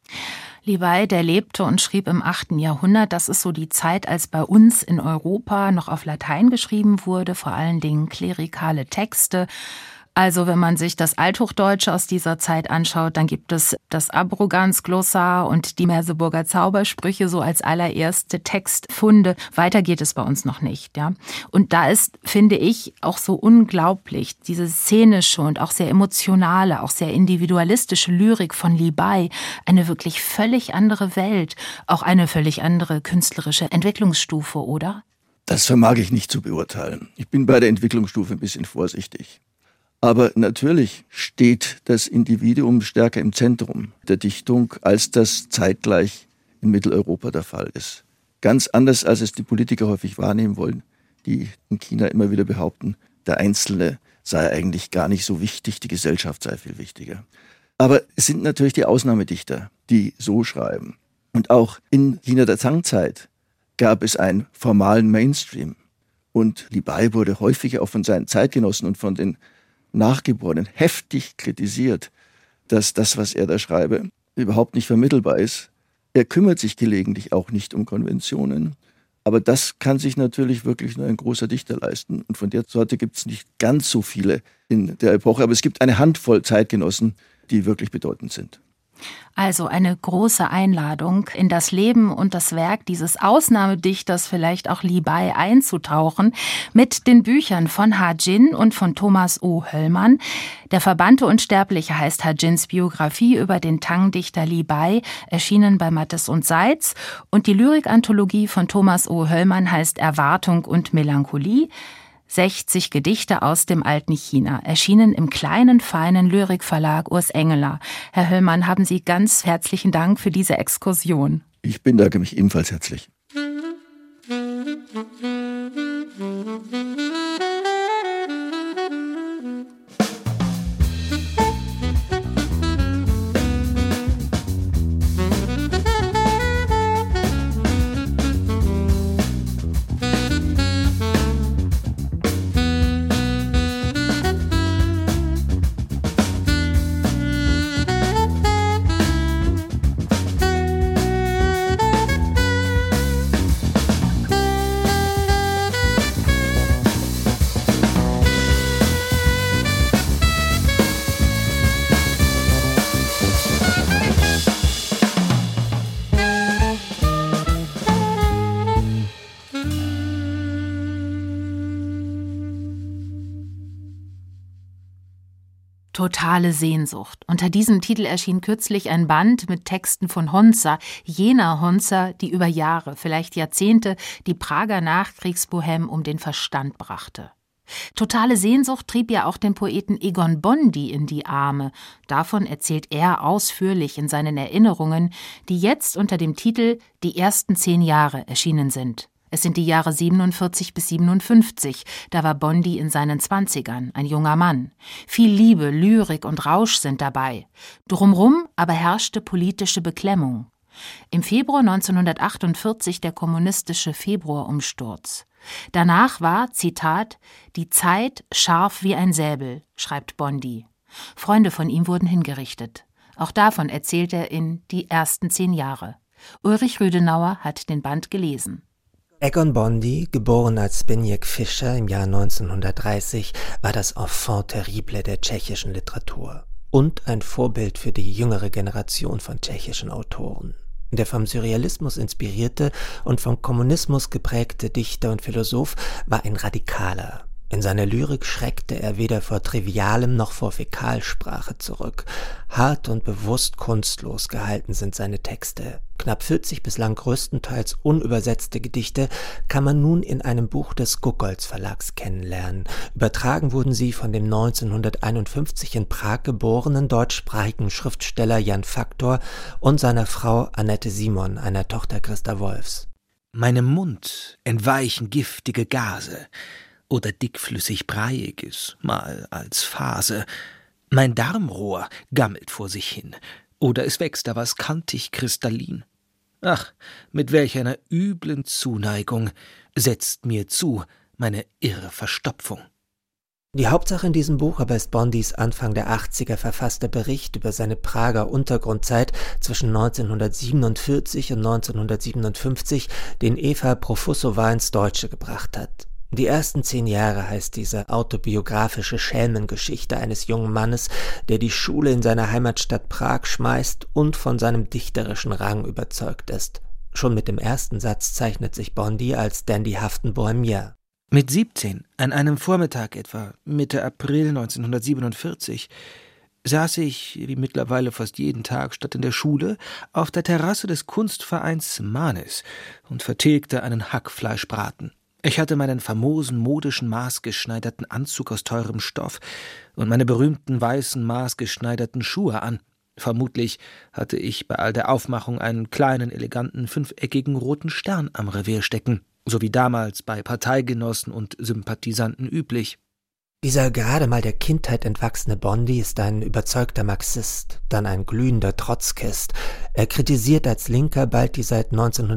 Li Bai, der lebte und schrieb im 8. Jahrhundert. Das ist so die Zeit, als bei uns in Europa noch auf Latein geschrieben wurde, vor allen Dingen klerikale Texte. Also wenn man sich das Althochdeutsche aus dieser Zeit anschaut, dann gibt es das Abroganz-Glossar und die Merseburger Zaubersprüche so als allererste Textfunde. Weiter geht es bei uns noch nicht, ja. Und da ist, finde ich, auch so unglaublich diese szenische und auch sehr emotionale, auch sehr individualistische Lyrik von Li Bai. Eine wirklich völlig andere Welt, auch eine völlig andere künstlerische Entwicklungsstufe, oder? Das vermag ich nicht zu beurteilen. Ich bin bei der Entwicklungsstufe ein bisschen vorsichtig. Aber natürlich steht das Individuum stärker im Zentrum der Dichtung, als das zeitgleich in Mitteleuropa der Fall ist. Ganz anders, als es die Politiker häufig wahrnehmen wollen, die in China immer wieder behaupten, der Einzelne sei eigentlich gar nicht so wichtig, die Gesellschaft sei viel wichtiger. Aber es sind natürlich die Ausnahmedichter, die so schreiben. Und auch in China der Tang-Zeit gab es einen formalen Mainstream. Und Li Bai wurde häufiger auch von seinen Zeitgenossen und von den Nachgeborenen heftig kritisiert, dass das, was er da schreibe, überhaupt nicht vermittelbar ist. Er kümmert sich gelegentlich auch nicht um Konventionen, aber das kann sich natürlich wirklich nur ein großer Dichter leisten. Und von der Sorte gibt es nicht ganz so viele in der Epoche, aber es gibt eine Handvoll Zeitgenossen, die wirklich bedeutend sind. Also eine große Einladung, in das Leben und das Werk dieses Ausnahmedichters, vielleicht auch Li Bai, einzutauchen, mit den Büchern von Ha Jin und von Thomas O. Höllmann. Der Verbannte Unsterbliche heißt Ha Jins Biografie über den Tang-Dichter Li Bai, erschienen bei Mattes und Seitz. Und die Lyrikanthologie von Thomas O. Höllmann heißt Erwartung und Melancholie. 60 Gedichte aus dem alten China, erschienen im kleinen, feinen Lyrikverlag Urs Engeler. Herr Höllmann, haben Sie ganz herzlichen Dank für diese Exkursion. Ich bedanke mich ebenfalls herzlich. Totale Sehnsucht. Unter diesem Titel erschien kürzlich ein Band mit Texten von Honsza, jener Honsza, die über Jahre, vielleicht Jahrzehnte, die Prager Nachkriegsbohème um den Verstand brachte. Totale Sehnsucht trieb ja auch den Poeten Egon Bondy in die Arme. Davon erzählt er ausführlich in seinen Erinnerungen, die jetzt unter dem Titel »Die ersten 10 Jahre« erschienen sind. Es sind die Jahre 47 bis 57, da war Bondy in seinen 20ern, ein junger Mann. Viel Liebe, Lyrik und Rausch sind dabei. Drumrum aber herrschte politische Beklemmung. Im Februar 1948 der kommunistische Februarumsturz. Danach war, Zitat, »die Zeit scharf wie ein Säbel«, schreibt Bondy. Freunde von ihm wurden hingerichtet. Auch davon erzählt er in »Die ersten 10 Jahre«. Ulrich Rüdenauer hat den Band gelesen. Egon Bondy, geboren als Zbigniew Fischer im Jahr 1930, war das Enfant terrible der tschechischen Literatur und ein Vorbild für die jüngere Generation von tschechischen Autoren. Der vom Surrealismus inspirierte und vom Kommunismus geprägte Dichter und Philosoph war ein Radikaler. In seiner Lyrik schreckte er weder vor Trivialem noch vor Fäkalsprache zurück. Hart und bewusst kunstlos gehalten sind seine Texte. Knapp 40 bislang größtenteils unübersetzte Gedichte kann man nun in einem Buch des Gogolz Verlags kennenlernen. Übertragen wurden sie von dem 1951 in Prag geborenen deutschsprachigen Schriftsteller Jan Faktor und seiner Frau Annette Simon, einer Tochter Christa Wolfs. Meinem Mund entweichen giftige Gase oder dickflüssig Breiiges, mal als Phase. Mein Darmrohr gammelt vor sich hin, oder es wächst da was kantig kristallin. Ach, mit welch einer üblen Zuneigung setzt mir zu meine irre Verstopfung. Die Hauptsache in diesem Buch aber ist Bondys Anfang der 80er verfasster Bericht über seine Prager Untergrundzeit zwischen 1947 und 1957, den Eva Profussowa ins Deutsche gebracht hat. Die ersten 10 Jahre heißt diese autobiografische Schelmengeschichte eines jungen Mannes, der die Schule in seiner Heimatstadt Prag schmeißt und von seinem dichterischen Rang überzeugt ist. Schon mit dem ersten Satz zeichnet sich Bondy als dandyhaften Bohemier. Mit 17, an einem Vormittag etwa, Mitte April 1947, saß ich, wie mittlerweile fast jeden Tag statt in der Schule, auf der Terrasse des Kunstvereins Manis und vertilgte einen Hackfleischbraten. Ich hatte meinen famosen, modischen, maßgeschneiderten Anzug aus teurem Stoff und meine berühmten weißen, maßgeschneiderten Schuhe an. Vermutlich hatte ich bei all der Aufmachung einen kleinen, eleganten, 5-eckigen roten Stern am Revier stecken, so wie damals bei Parteigenossen und Sympathisanten üblich. Dieser gerade mal der Kindheit entwachsene Bondy ist ein überzeugter Marxist, dann ein glühender Trotzkist. Er kritisiert als Linker bald die seit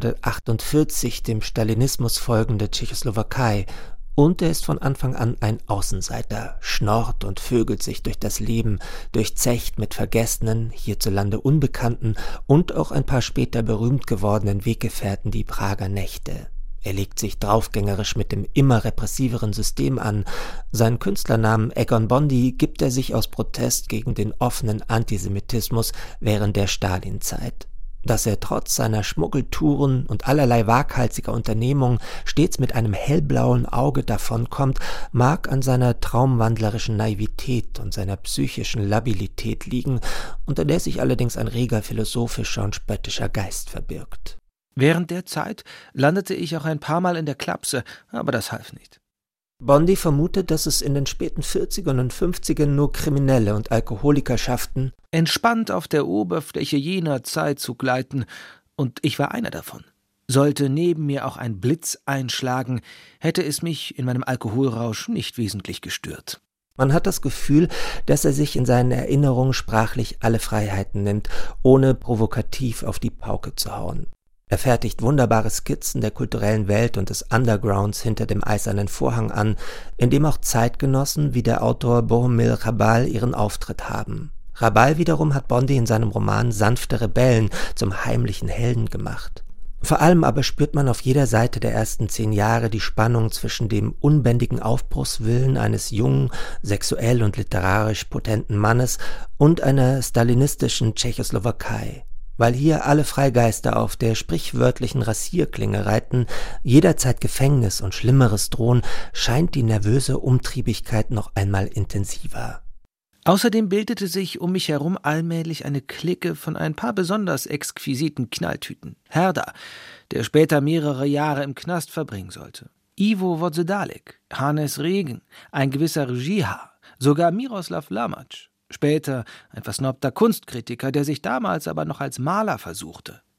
1948 dem Stalinismus folgende Tschechoslowakei. Und er ist von Anfang an ein Außenseiter, schnorrt und vögelt sich durch das Leben, durchzecht mit vergessenen, hierzulande unbekannten und auch ein paar später berühmt gewordenen Weggefährten die Prager Nächte. Er legt sich draufgängerisch mit dem immer repressiveren System an. Seinen Künstlernamen Egon Bondy gibt er sich aus Protest gegen den offenen Antisemitismus während der Stalinzeit. Dass er trotz seiner Schmuggeltouren und allerlei waghalsiger Unternehmungen stets mit einem hellblauen Auge davonkommt, mag an seiner traumwandlerischen Naivität und seiner psychischen Labilität liegen, unter der sich allerdings ein reger philosophischer und spöttischer Geist verbirgt. Während der Zeit landete ich auch ein paar Mal in der Klapse, aber das half nicht. Bondy vermutet, dass es in den späten 40ern und 50ern nur Kriminelle und Alkoholiker schafften, entspannt auf der Oberfläche jener Zeit zu gleiten, und ich war einer davon. Sollte neben mir auch ein Blitz einschlagen, hätte es mich in meinem Alkoholrausch nicht wesentlich gestört. Man hat das Gefühl, dass er sich in seinen Erinnerungen sprachlich alle Freiheiten nimmt, ohne provokativ auf die Pauke zu hauen. Er fertigt wunderbare Skizzen der kulturellen Welt und des Undergrounds hinter dem eisernen Vorhang an, in dem auch Zeitgenossen wie der Autor Bohumil Hrabal ihren Auftritt haben. Hrabal wiederum hat Bondy in seinem Roman Sanfte Rebellen zum heimlichen Helden gemacht. Vor allem aber spürt man auf jeder Seite der ersten 10 Jahre die Spannung zwischen dem unbändigen Aufbruchswillen eines jungen, sexuell und literarisch potenten Mannes und einer stalinistischen Tschechoslowakei. Weil hier alle Freigeister auf der sprichwörtlichen Rasierklinge reiten, jederzeit Gefängnis und Schlimmeres drohen, scheint die nervöse Umtriebigkeit noch einmal intensiver. Außerdem bildete sich um mich herum allmählich eine Clique von ein paar besonders exquisiten Knalltüten. Herda, der später mehrere Jahre im Knast verbringen sollte. Ivo Wodsedalek, Hannes Regen, ein gewisser Regiha, sogar Miroslav Lamac. Später ein versnobter Kunstkritiker, der sich damals aber noch als Maler versuchte.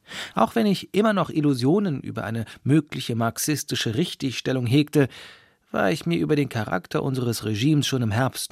Auch wenn ich immer noch Illusionen über eine mögliche marxistische Richtigstellung hegte, war ich mir über den Charakter unseres Regimes schon im Herbst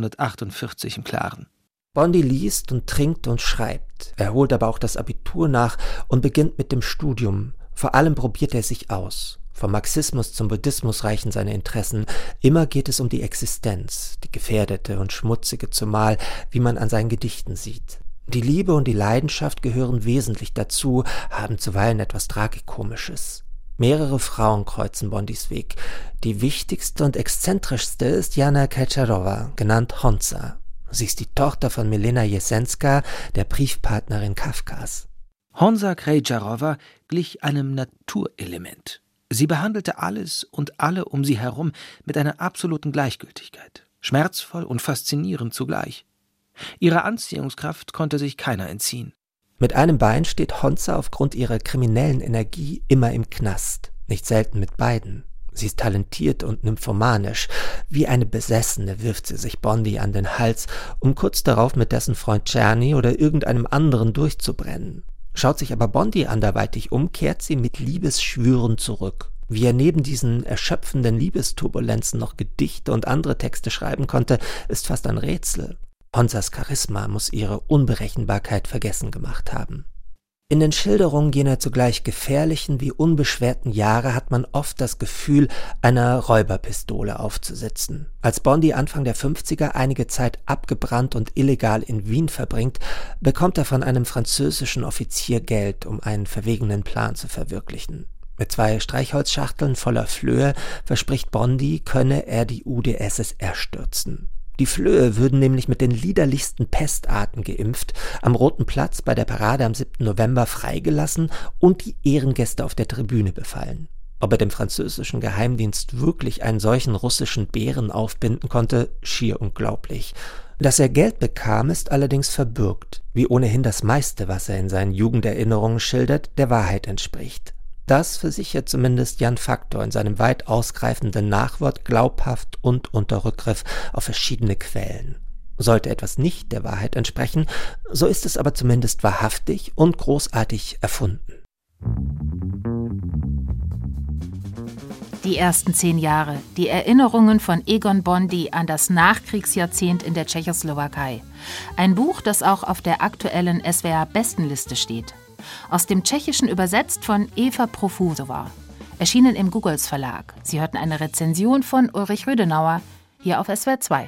1948 im Klaren. Bondy liest und trinkt und schreibt. Er holt aber auch das Abitur nach und beginnt mit dem Studium. Vor allem probiert er sich aus. Vom Marxismus zum Buddhismus reichen seine Interessen. Immer geht es um die Existenz, die gefährdete und schmutzige zumal, wie man an seinen Gedichten sieht. Die Liebe und die Leidenschaft gehören wesentlich dazu, haben zuweilen etwas Tragikomisches. Mehrere Frauen kreuzen Bondys Weg. Die wichtigste und exzentrischste ist Jana Kaczarova, genannt Honza. Sie ist die Tochter von Milena Jesenska, der Briefpartnerin Kafkas. Honza Kaczarova glich einem Naturelement. Sie behandelte alles und alle um sie herum mit einer absoluten Gleichgültigkeit, schmerzvoll und faszinierend zugleich. Ihrer Anziehungskraft konnte sich keiner entziehen. Mit einem Bein steht Honza aufgrund ihrer kriminellen Energie immer im Knast, nicht selten mit beiden. Sie ist talentiert und nymphomanisch. Wie eine Besessene wirft sie sich Bondy an den Hals, um kurz darauf mit dessen Freund Czerny oder irgendeinem anderen durchzubrennen. Schaut sich aber Bondy anderweitig um, kehrt sie mit Liebesschwüren zurück. Wie er neben diesen erschöpfenden Liebesturbulenzen noch Gedichte und andere Texte schreiben konnte, ist fast ein Rätsel. Honzas Charisma muss ihre Unberechenbarkeit vergessen gemacht haben. In den Schilderungen jener zugleich gefährlichen wie unbeschwerten Jahre hat man oft das Gefühl, einer Räuberpistole aufzusitzen. Als Bondy Anfang der 50er einige Zeit abgebrannt und illegal in Wien verbringt, bekommt er von einem französischen Offizier Geld, um einen verwegenen Plan zu verwirklichen. Mit 2 Streichholzschachteln voller Flöhe verspricht Bondy, könne er die UdSSR stürzen. Die Flöhe würden nämlich mit den liederlichsten Pestarten geimpft, am Roten Platz bei der Parade am 7. November freigelassen und die Ehrengäste auf der Tribüne befallen. Ob er dem französischen Geheimdienst wirklich einen solchen russischen Bären aufbinden konnte, schier unglaublich. Dass er Geld bekam, ist allerdings verbürgt, wie ohnehin das meiste, was er in seinen Jugenderinnerungen schildert, der Wahrheit entspricht. Das versichert zumindest Jan Faktor in seinem weit ausgreifenden Nachwort glaubhaft und unter Rückgriff auf verschiedene Quellen. Sollte etwas nicht der Wahrheit entsprechen, so ist es aber zumindest wahrhaftig und großartig erfunden. Die ersten 10 Jahre, die Erinnerungen von Egon Bondy an das Nachkriegsjahrzehnt in der Tschechoslowakei. Ein Buch, das auch auf der aktuellen SWR-Bestenliste steht. Aus dem Tschechischen übersetzt von Eva Profusova. Erschienen im Googles Verlag. Sie hörten eine Rezension von Ulrich Rödenauer, hier auf SWR 2.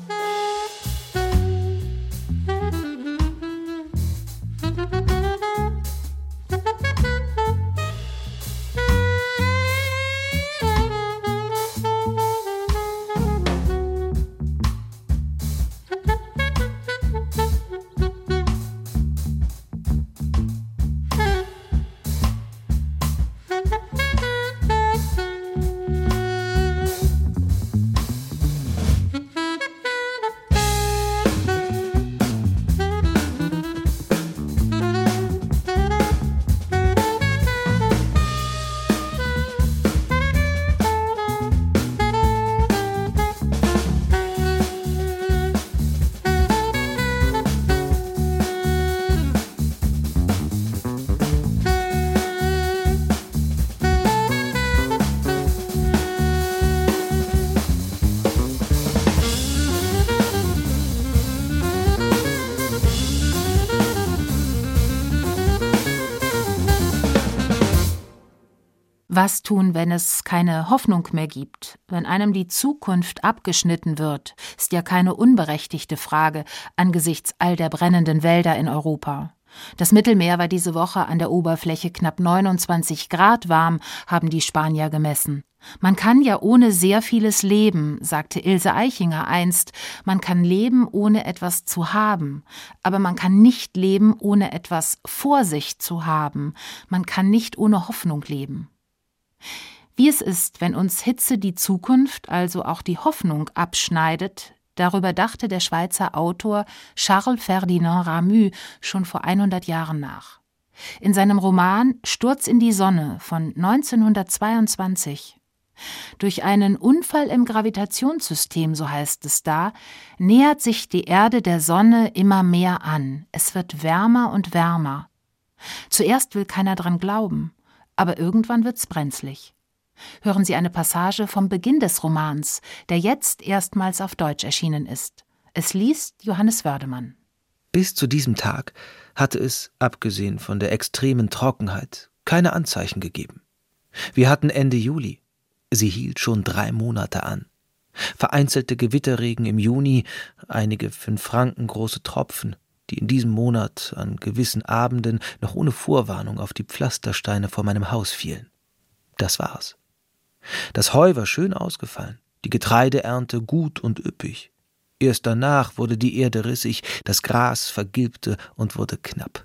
Was tun, wenn es keine Hoffnung mehr gibt? Wenn einem die Zukunft abgeschnitten wird, ist ja keine unberechtigte Frage angesichts all der brennenden Wälder in Europa. Das Mittelmeer war diese Woche an der Oberfläche knapp 29 Grad warm, haben die Spanier gemessen. Man kann ja ohne sehr vieles leben, sagte Ilse Eichinger einst. Man kann leben, ohne etwas zu haben. Aber man kann nicht leben, ohne etwas vor sich zu haben. Man kann nicht ohne Hoffnung leben. Wie es ist, wenn uns Hitze die Zukunft, also auch die Hoffnung, abschneidet, darüber dachte der Schweizer Autor Charles Ferdinand Ramuz schon vor 100 Jahren nach. In seinem Roman »Sturz in die Sonne« von 1922. Durch einen Unfall im Gravitationssystem, so heißt es da, nähert sich die Erde der Sonne immer mehr an. Es wird wärmer und wärmer. Zuerst will keiner dran glauben, aber irgendwann wird's brenzlig. Hören Sie eine Passage vom Beginn des Romans, der jetzt erstmals auf Deutsch erschienen ist. Es liest Johannes Wördemann. Bis zu diesem Tag hatte es, abgesehen von der extremen Trockenheit, keine Anzeichen gegeben. Wir hatten Ende Juli. Sie hielt schon 3 Monate an. Vereinzelte Gewitterregen im Juni, einige 5 Franken große Tropfen, die in diesem Monat an gewissen Abenden noch ohne Vorwarnung auf die Pflastersteine vor meinem Haus fielen. Das war's. Das Heu war schön ausgefallen, die Getreideernte gut und üppig. Erst danach wurde die Erde rissig, das Gras vergilbte und wurde knapp.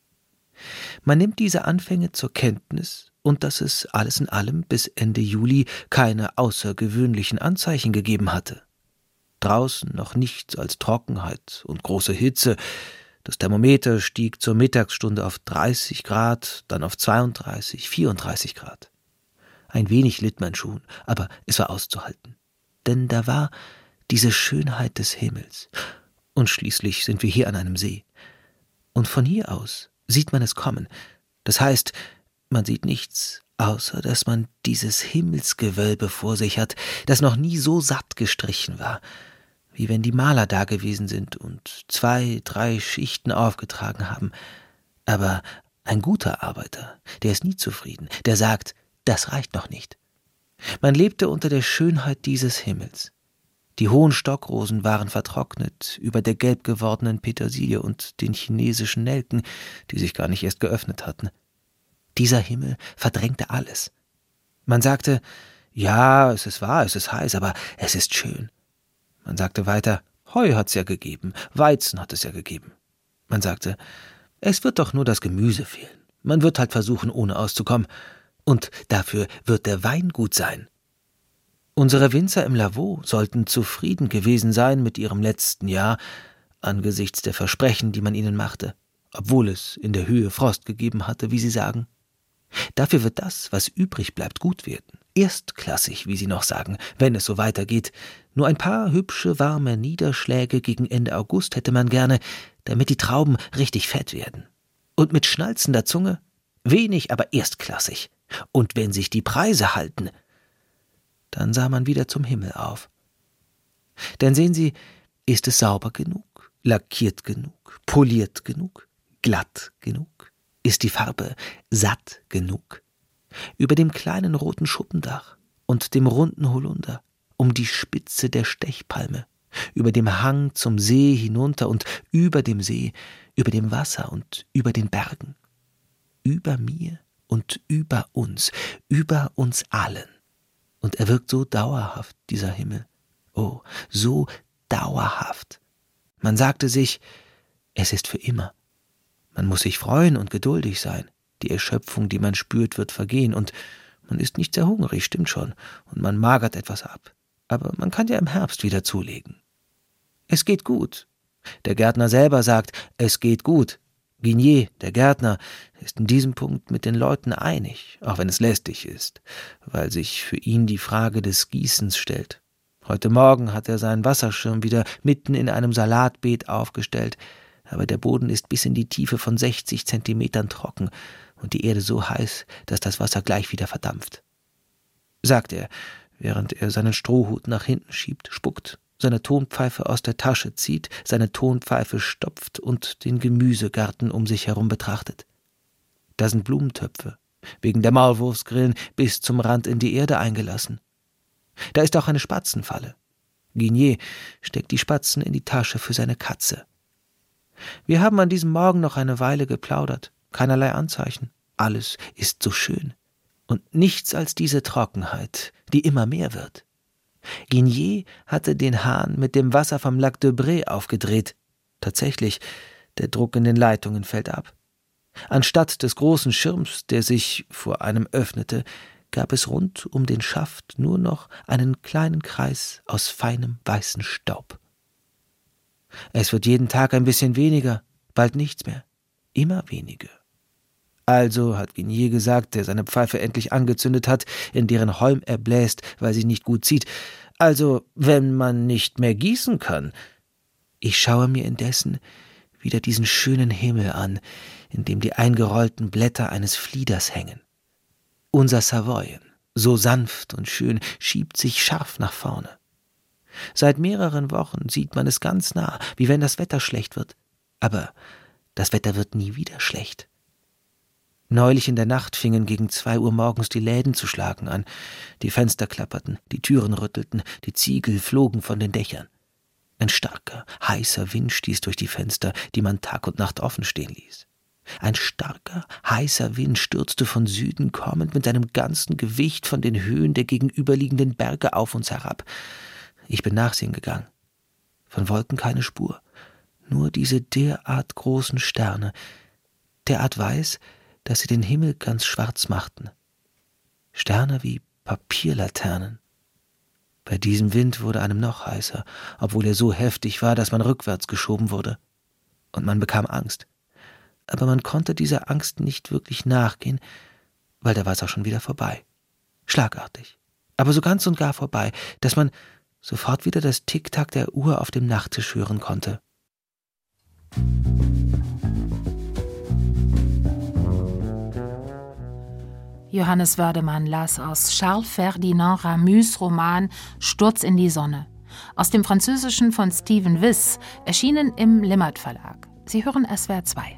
Man nimmt diese Anfänge zur Kenntnis und dass es alles in allem bis Ende Juli keine außergewöhnlichen Anzeichen gegeben hatte. Draußen noch nichts als Trockenheit und große Hitze. Das Thermometer stieg zur Mittagsstunde auf 30 Grad, dann auf 32, 34 Grad. Ein wenig litt man schon, aber es war auszuhalten. Denn da war diese Schönheit des Himmels. Und schließlich sind wir hier an einem See. Und von hier aus sieht man es kommen. Das heißt, man sieht nichts, außer dass man dieses Himmelsgewölbe vor sich hat, das noch nie so satt gestrichen war, wie wenn die Maler da gewesen sind und 2, 3 Schichten aufgetragen haben. Aber ein guter Arbeiter, der ist nie zufrieden, der sagt, das reicht noch nicht. Man lebte unter der Schönheit dieses Himmels. Die hohen Stockrosen waren vertrocknet über der gelb gewordenen Petersilie und den chinesischen Nelken, die sich gar nicht erst geöffnet hatten. Dieser Himmel verdrängte alles. Man sagte, ja, es ist wahr, es ist heiß, aber es ist schön. Man sagte weiter, Heu hat's ja gegeben, Weizen hat es ja gegeben. Man sagte, es wird doch nur das Gemüse fehlen. Man wird halt versuchen, ohne auszukommen. Und dafür wird der Wein gut sein. Unsere Winzer im Lavaux sollten zufrieden gewesen sein mit ihrem letzten Jahr, angesichts der Versprechen, die man ihnen machte, obwohl es in der Höhe Frost gegeben hatte, wie sie sagen. Dafür wird das, was übrig bleibt, gut werden. Erstklassig, wie sie noch sagen, wenn es so weitergeht. Nur ein paar hübsche, warme Niederschläge gegen Ende August hätte man gerne, damit die Trauben richtig fett werden. Und mit schnalzender Zunge? Wenig, aber erstklassig. Und wenn sich die Preise halten, dann sah man wieder zum Himmel auf. Denn sehen Sie, ist es sauber genug, lackiert genug, poliert genug, glatt genug? Ist die Farbe satt genug? Über dem kleinen roten Schuppendach und dem runden Holunder, um die Spitze der Stechpalme, über dem Hang zum See hinunter und über dem See, über dem Wasser und über den Bergen, über mir und über uns allen. Und er wirkt so dauerhaft, dieser Himmel. Oh, so dauerhaft. Man sagte sich, es ist für immer. Man muss sich freuen und geduldig sein. Die Erschöpfung, die man spürt, wird vergehen. Und man ist nicht sehr hungrig, stimmt schon. Und man magert etwas ab. Aber man kann ja im Herbst wieder zulegen. Es geht gut. Der Gärtner selber sagt, es geht gut. Guigné, der Gärtner, ist in diesem Punkt mit den Leuten einig, auch wenn es lästig ist, weil sich für ihn die Frage des Gießens stellt. Heute Morgen hat er seinen Wasserschirm wieder mitten in einem Salatbeet aufgestellt, aber der Boden ist bis in die Tiefe von 60 Zentimetern trocken und die Erde so heiß, dass das Wasser gleich wieder verdampft. Sagt er, während er seinen Strohhut nach hinten schiebt, spuckt, seine Tonpfeife aus der Tasche zieht, seine Tonpfeife stopft und den Gemüsegarten um sich herum betrachtet. Da sind Blumentöpfe, wegen der Maulwurfsgrillen bis zum Rand in die Erde eingelassen. Da ist auch eine Spatzenfalle. Guigné steckt die Spatzen in die Tasche für seine Katze. Wir haben an diesem Morgen noch eine Weile geplaudert, keinerlei Anzeichen. Alles ist so schön. Und nichts als diese Trockenheit, die immer mehr wird. Guigné hatte den Hahn mit dem Wasser vom Lac de Bré aufgedreht. Tatsächlich, der Druck in den Leitungen fällt ab. Anstatt des großen Schirms, der sich vor einem öffnete, gab es rund um den Schaft nur noch einen kleinen Kreis aus feinem weißen Staub. Es wird jeden Tag ein bisschen weniger, bald nichts mehr, immer weniger. Also, hat Guigné gesagt, der seine Pfeife endlich angezündet hat, in deren Holm er bläst, weil sie nicht gut zieht. Also, wenn man nicht mehr gießen kann. Ich schaue mir indessen wieder diesen schönen Himmel an, in dem die eingerollten Blätter eines Flieders hängen. Unser Savoyen, so sanft und schön, schiebt sich scharf nach vorne. Seit mehreren Wochen sieht man es ganz nah, wie wenn das Wetter schlecht wird. Aber das Wetter wird nie wieder schlecht. Neulich in der Nacht fingen gegen 2 Uhr morgens die Läden zu schlagen an. Die Fenster klapperten, die Türen rüttelten, die Ziegel flogen von den Dächern. Ein starker, heißer Wind stieß durch die Fenster, die man Tag und Nacht offen stehen ließ. Ein starker, heißer Wind stürzte von Süden kommend mit seinem ganzen Gewicht von den Höhen der gegenüberliegenden Berge auf uns herab. Ich bin nachsehen gegangen. Von Wolken keine Spur, nur diese derart großen Sterne, derart weiß, dass sie den Himmel ganz schwarz machten. Sterne wie Papierlaternen. Bei diesem Wind wurde einem noch heißer, obwohl er so heftig war, dass man rückwärts geschoben wurde. Und man bekam Angst. Aber man konnte dieser Angst nicht wirklich nachgehen, weil da war es auch schon wieder vorbei. Schlagartig. Aber so ganz und gar vorbei, dass man sofort wieder das Tick-Tack der Uhr auf dem Nachttisch hören konnte. Johannes Wördemann las aus Charles Ferdinand Ramus' Roman »Sturz in die Sonne«, aus dem Französischen von Stephen Wyss, erschienen im Limmert Verlag. Sie hören SWR 2.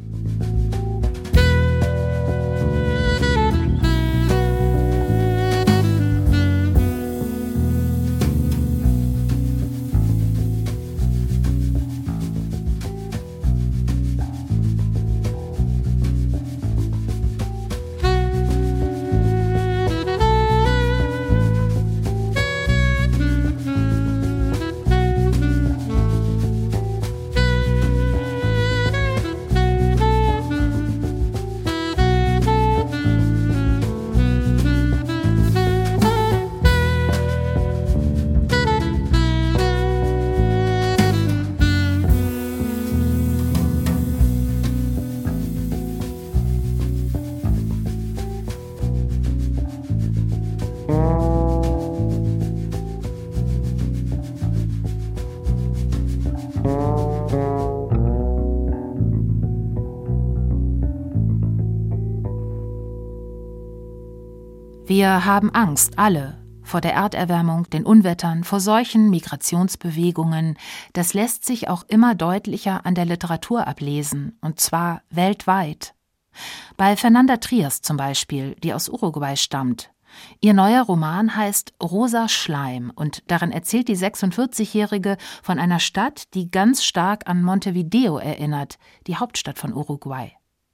Wir haben Angst, alle, vor der Erderwärmung, den Unwettern, vor Seuchen, Migrationsbewegungen. Das lässt sich auch immer deutlicher an der Literatur ablesen, und zwar weltweit. Bei Fernanda Trias zum Beispiel, die aus Uruguay stammt. Ihr neuer Roman heißt »Rosa Schleim« und darin erzählt die 46-Jährige von einer Stadt, die ganz stark an Montevideo erinnert, die Hauptstadt von Uruguay.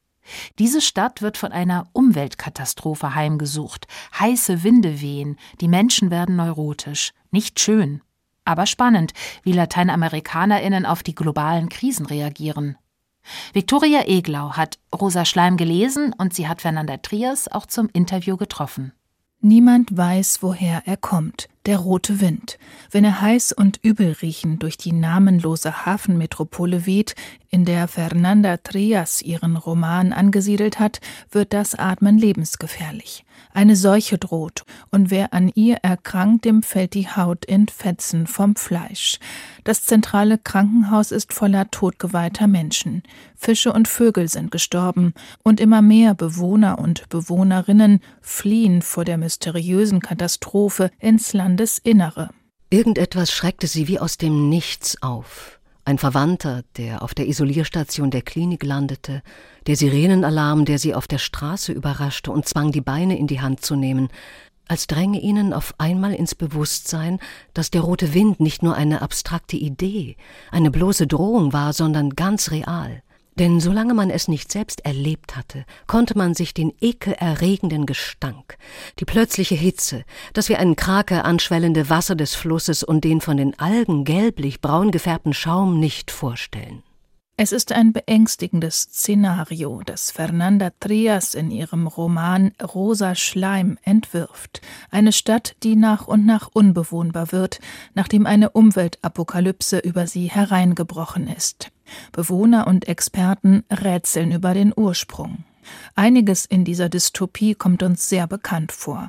Diese Stadt wird von einer Umweltkatastrophe heimgesucht. Heiße Winde wehen, die Menschen werden neurotisch. Nicht schön, aber spannend, wie LateinamerikanerInnen auf die globalen Krisen reagieren. Viktoria Eglau hat Rosa Schleim gelesen und sie hat Fernanda Trias auch zum Interview getroffen. Niemand weiß, woher er kommt, der rote Wind. Wenn er heiß und übelriechend durch die namenlose Hafenmetropole weht, in der Fernanda Trias ihren Roman angesiedelt hat, wird das Atmen lebensgefährlich. Eine Seuche droht, und wer an ihr erkrankt, dem fällt die Haut in Fetzen vom Fleisch. Das zentrale Krankenhaus ist voller totgeweihter Menschen. Fische und Vögel sind gestorben, und immer mehr Bewohner und Bewohnerinnen fliehen vor der mysteriösen Katastrophe ins Landesinnere. Irgendetwas schreckte sie wie aus dem Nichts auf. Ein Verwandter, der auf der Isolierstation der Klinik landete, der Sirenenalarm, der sie auf der Straße überraschte und zwang, die Beine in die Hand zu nehmen, als dränge ihnen auf einmal ins Bewusstsein, dass der rote Wind nicht nur eine abstrakte Idee, eine bloße Drohung war, sondern ganz real. Denn solange man es nicht selbst erlebt hatte, konnte man sich den ekelerregenden Gestank, die plötzliche Hitze, das wie ein Krake anschwellende Wasser des Flusses und den von den Algen gelblich-braun gefärbten Schaum nicht vorstellen. Es ist ein beängstigendes Szenario, das Fernanda Trias in ihrem Roman »Rosa Schleim« entwirft. Eine Stadt, die nach und nach unbewohnbar wird, nachdem eine Umweltapokalypse über sie hereingebrochen ist. Bewohner und Experten rätseln über den Ursprung. Einiges in dieser Dystopie kommt uns sehr bekannt vor.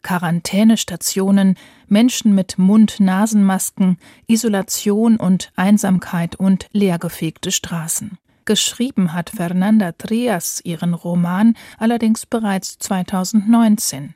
Quarantänestationen, Menschen mit Mund-Nasen-Masken, Isolation und Einsamkeit und leergefegte Straßen. Geschrieben hat Fernanda Trias ihren Roman allerdings bereits 2019.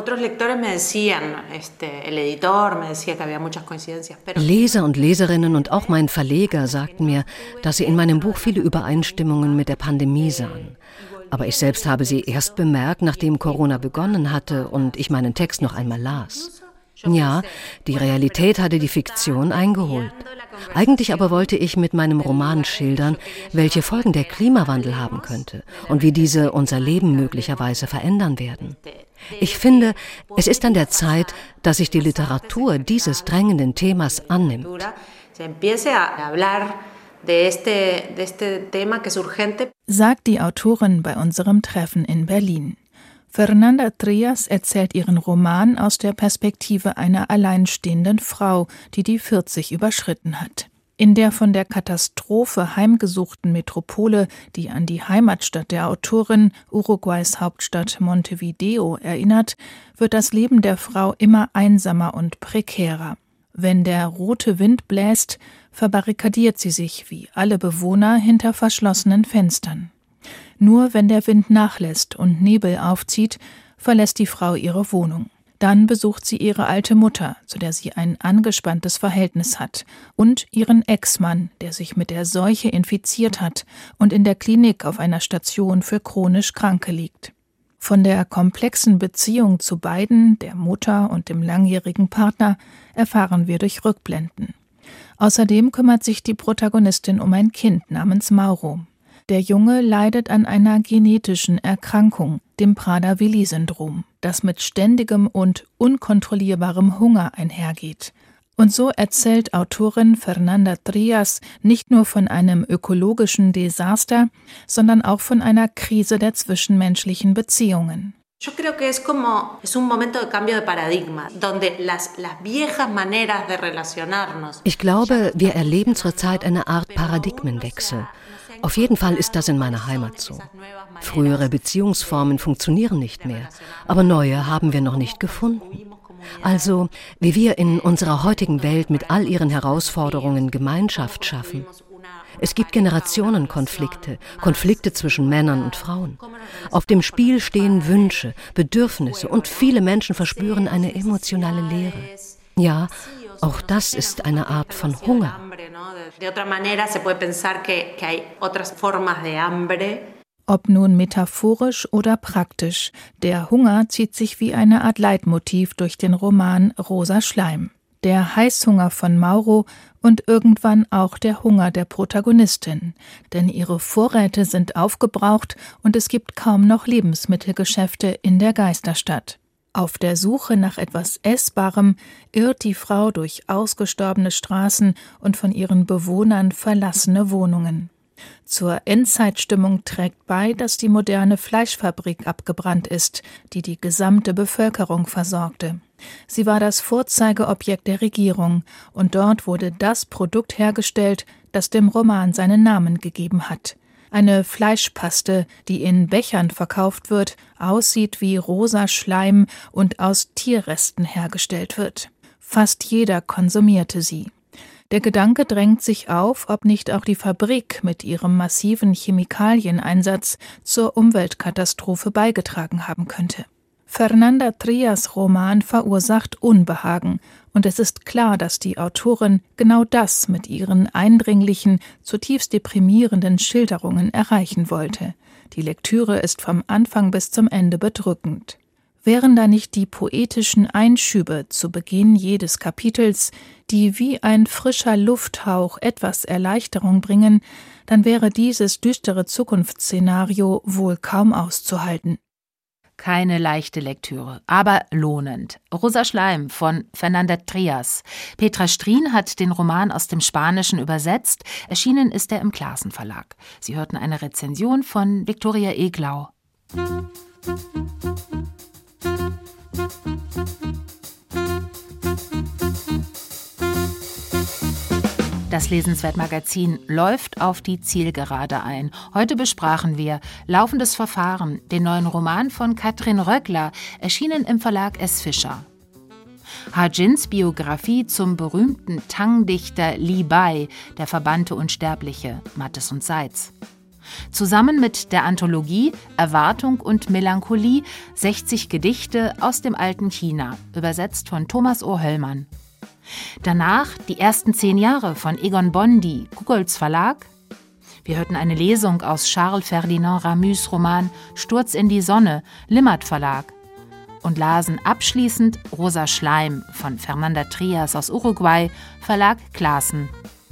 Leser und Leserinnen und auch mein Verleger sagten mir, dass sie in meinem Buch viele Übereinstimmungen mit der Pandemie sahen. Aber ich selbst habe sie erst bemerkt, nachdem Corona begonnen hatte und ich meinen Text noch einmal las. Ja, die Realität hatte die Fiktion eingeholt. Eigentlich aber wollte ich mit meinem Roman schildern, welche Folgen der Klimawandel haben könnte und wie diese unser Leben möglicherweise verändern werden. Ich finde, es ist an der Zeit, dass sich die Literatur dieses drängenden Themas annimmt. Sagt die Autorin bei unserem Treffen in Berlin. Fernanda Trias erzählt ihren Roman aus der Perspektive einer alleinstehenden Frau, die die 40 überschritten hat. In der von der Katastrophe heimgesuchten Metropole, die an die Heimatstadt der Autorin, Uruguays Hauptstadt Montevideo, erinnert, wird das Leben der Frau immer einsamer und prekärer. Wenn der rote Wind bläst, verbarrikadiert sie sich, wie alle Bewohner, hinter verschlossenen Fenstern. Nur wenn der Wind nachlässt und Nebel aufzieht, verlässt die Frau ihre Wohnung. Dann besucht sie ihre alte Mutter, zu der sie ein angespanntes Verhältnis hat, und ihren Ex-Mann, der sich mit der Seuche infiziert hat und in der Klinik auf einer Station für chronisch Kranke liegt. Von der komplexen Beziehung zu beiden, der Mutter und dem langjährigen Partner, erfahren wir durch Rückblenden. Außerdem kümmert sich die Protagonistin um ein Kind namens Mauro. Der Junge leidet an einer genetischen Erkrankung, dem Prader-Willi-Syndrom, das mit ständigem und unkontrollierbarem Hunger einhergeht. Und so erzählt Autorin Fernanda Trias nicht nur von einem ökologischen Desaster, sondern auch von einer Krise der zwischenmenschlichen Beziehungen. Yo creo que es un momento de cambio de paradigma, donde las viejas maneras de relacionarnos. Ich glaube, wir erleben zurzeit eine Art Paradigmenwechsel. Auf jeden Fall ist das in meiner Heimat so. Frühere Beziehungsformen funktionieren nicht mehr, aber neue haben wir noch nicht gefunden. Also, wie wir in unserer heutigen Welt mit all ihren Herausforderungen Gemeinschaft schaffen. Es gibt Generationenkonflikte, Konflikte zwischen Männern und Frauen. Auf dem Spiel stehen Wünsche, Bedürfnisse und viele Menschen verspüren eine emotionale Leere. Ja, auch das ist eine Art von Hunger. Ob nun metaphorisch oder praktisch, der Hunger zieht sich wie eine Art Leitmotiv durch den Roman Rosa Schleim. Der Heißhunger von Mauro und irgendwann auch der Hunger der Protagonistin. Denn ihre Vorräte sind aufgebraucht und es gibt kaum noch Lebensmittelgeschäfte in der Geisterstadt. Auf der Suche nach etwas Essbarem irrt die Frau durch ausgestorbene Straßen und von ihren Bewohnern verlassene Wohnungen. Zur Endzeitstimmung trägt bei, dass die moderne Fleischfabrik abgebrannt ist, die die gesamte Bevölkerung versorgte. Sie war das Vorzeigeobjekt der Regierung und dort wurde das Produkt hergestellt, das dem Roman seinen Namen gegeben hat. Eine Fleischpaste, die in Bechern verkauft wird, aussieht wie rosa Schleim und aus Tierresten hergestellt wird. Fast jeder konsumierte sie. Der Gedanke drängt sich auf, ob nicht auch die Fabrik mit ihrem massiven Chemikalieneinsatz zur Umweltkatastrophe beigetragen haben könnte. Fernanda Trias Roman verursacht Unbehagen und es ist klar, dass die Autorin genau das mit ihren eindringlichen, zutiefst deprimierenden Schilderungen erreichen wollte. Die Lektüre ist vom Anfang bis zum Ende bedrückend. Wären da nicht die poetischen Einschübe zu Beginn jedes Kapitels, die wie ein frischer Lufthauch etwas Erleichterung bringen, dann wäre dieses düstere Zukunftsszenario wohl kaum auszuhalten. Keine leichte Lektüre, aber lohnend. Rosa Schleim von Fernanda Trias. Petra Strien hat den Roman aus dem Spanischen übersetzt. Erschienen ist er im Clasen Verlag. Sie hörten eine Rezension von Viktoria Eglau. Das Lesenswert-Magazin läuft auf die Zielgerade ein. Heute besprachen wir Laufendes Verfahren, den neuen Roman von Katrin Röckler, erschienen im Verlag S. Fischer. Ha-Jins Biografie zum berühmten Tang-Dichter Li Bai, der verbannte Unsterbliche, Mattes und Seitz. Zusammen mit der Anthologie Erwartung und Melancholie 60 Gedichte aus dem alten China, übersetzt von Thomas O. Höllmann. Danach die ersten 10 Jahre von Egon Bondy, Gugolz Verlag. Wir hörten eine Lesung aus Charles Ferdinand Ramus' Roman Sturz in die Sonne, Limmert Verlag. Und lasen abschließend Rosa Schleim von Fernanda Trias aus Uruguay, Verlag Classen.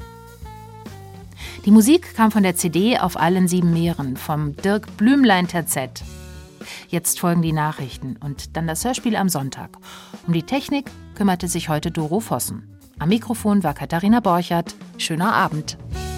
Die Musik kam von der CD Auf allen 7 Meeren vom Dirk Blümlein-Terzett. Jetzt folgen die Nachrichten und dann das Hörspiel am Sonntag. Um die Technik kümmerte sich heute Doro Vossen. Am Mikrofon war Katharina Borchert. Schöner Abend.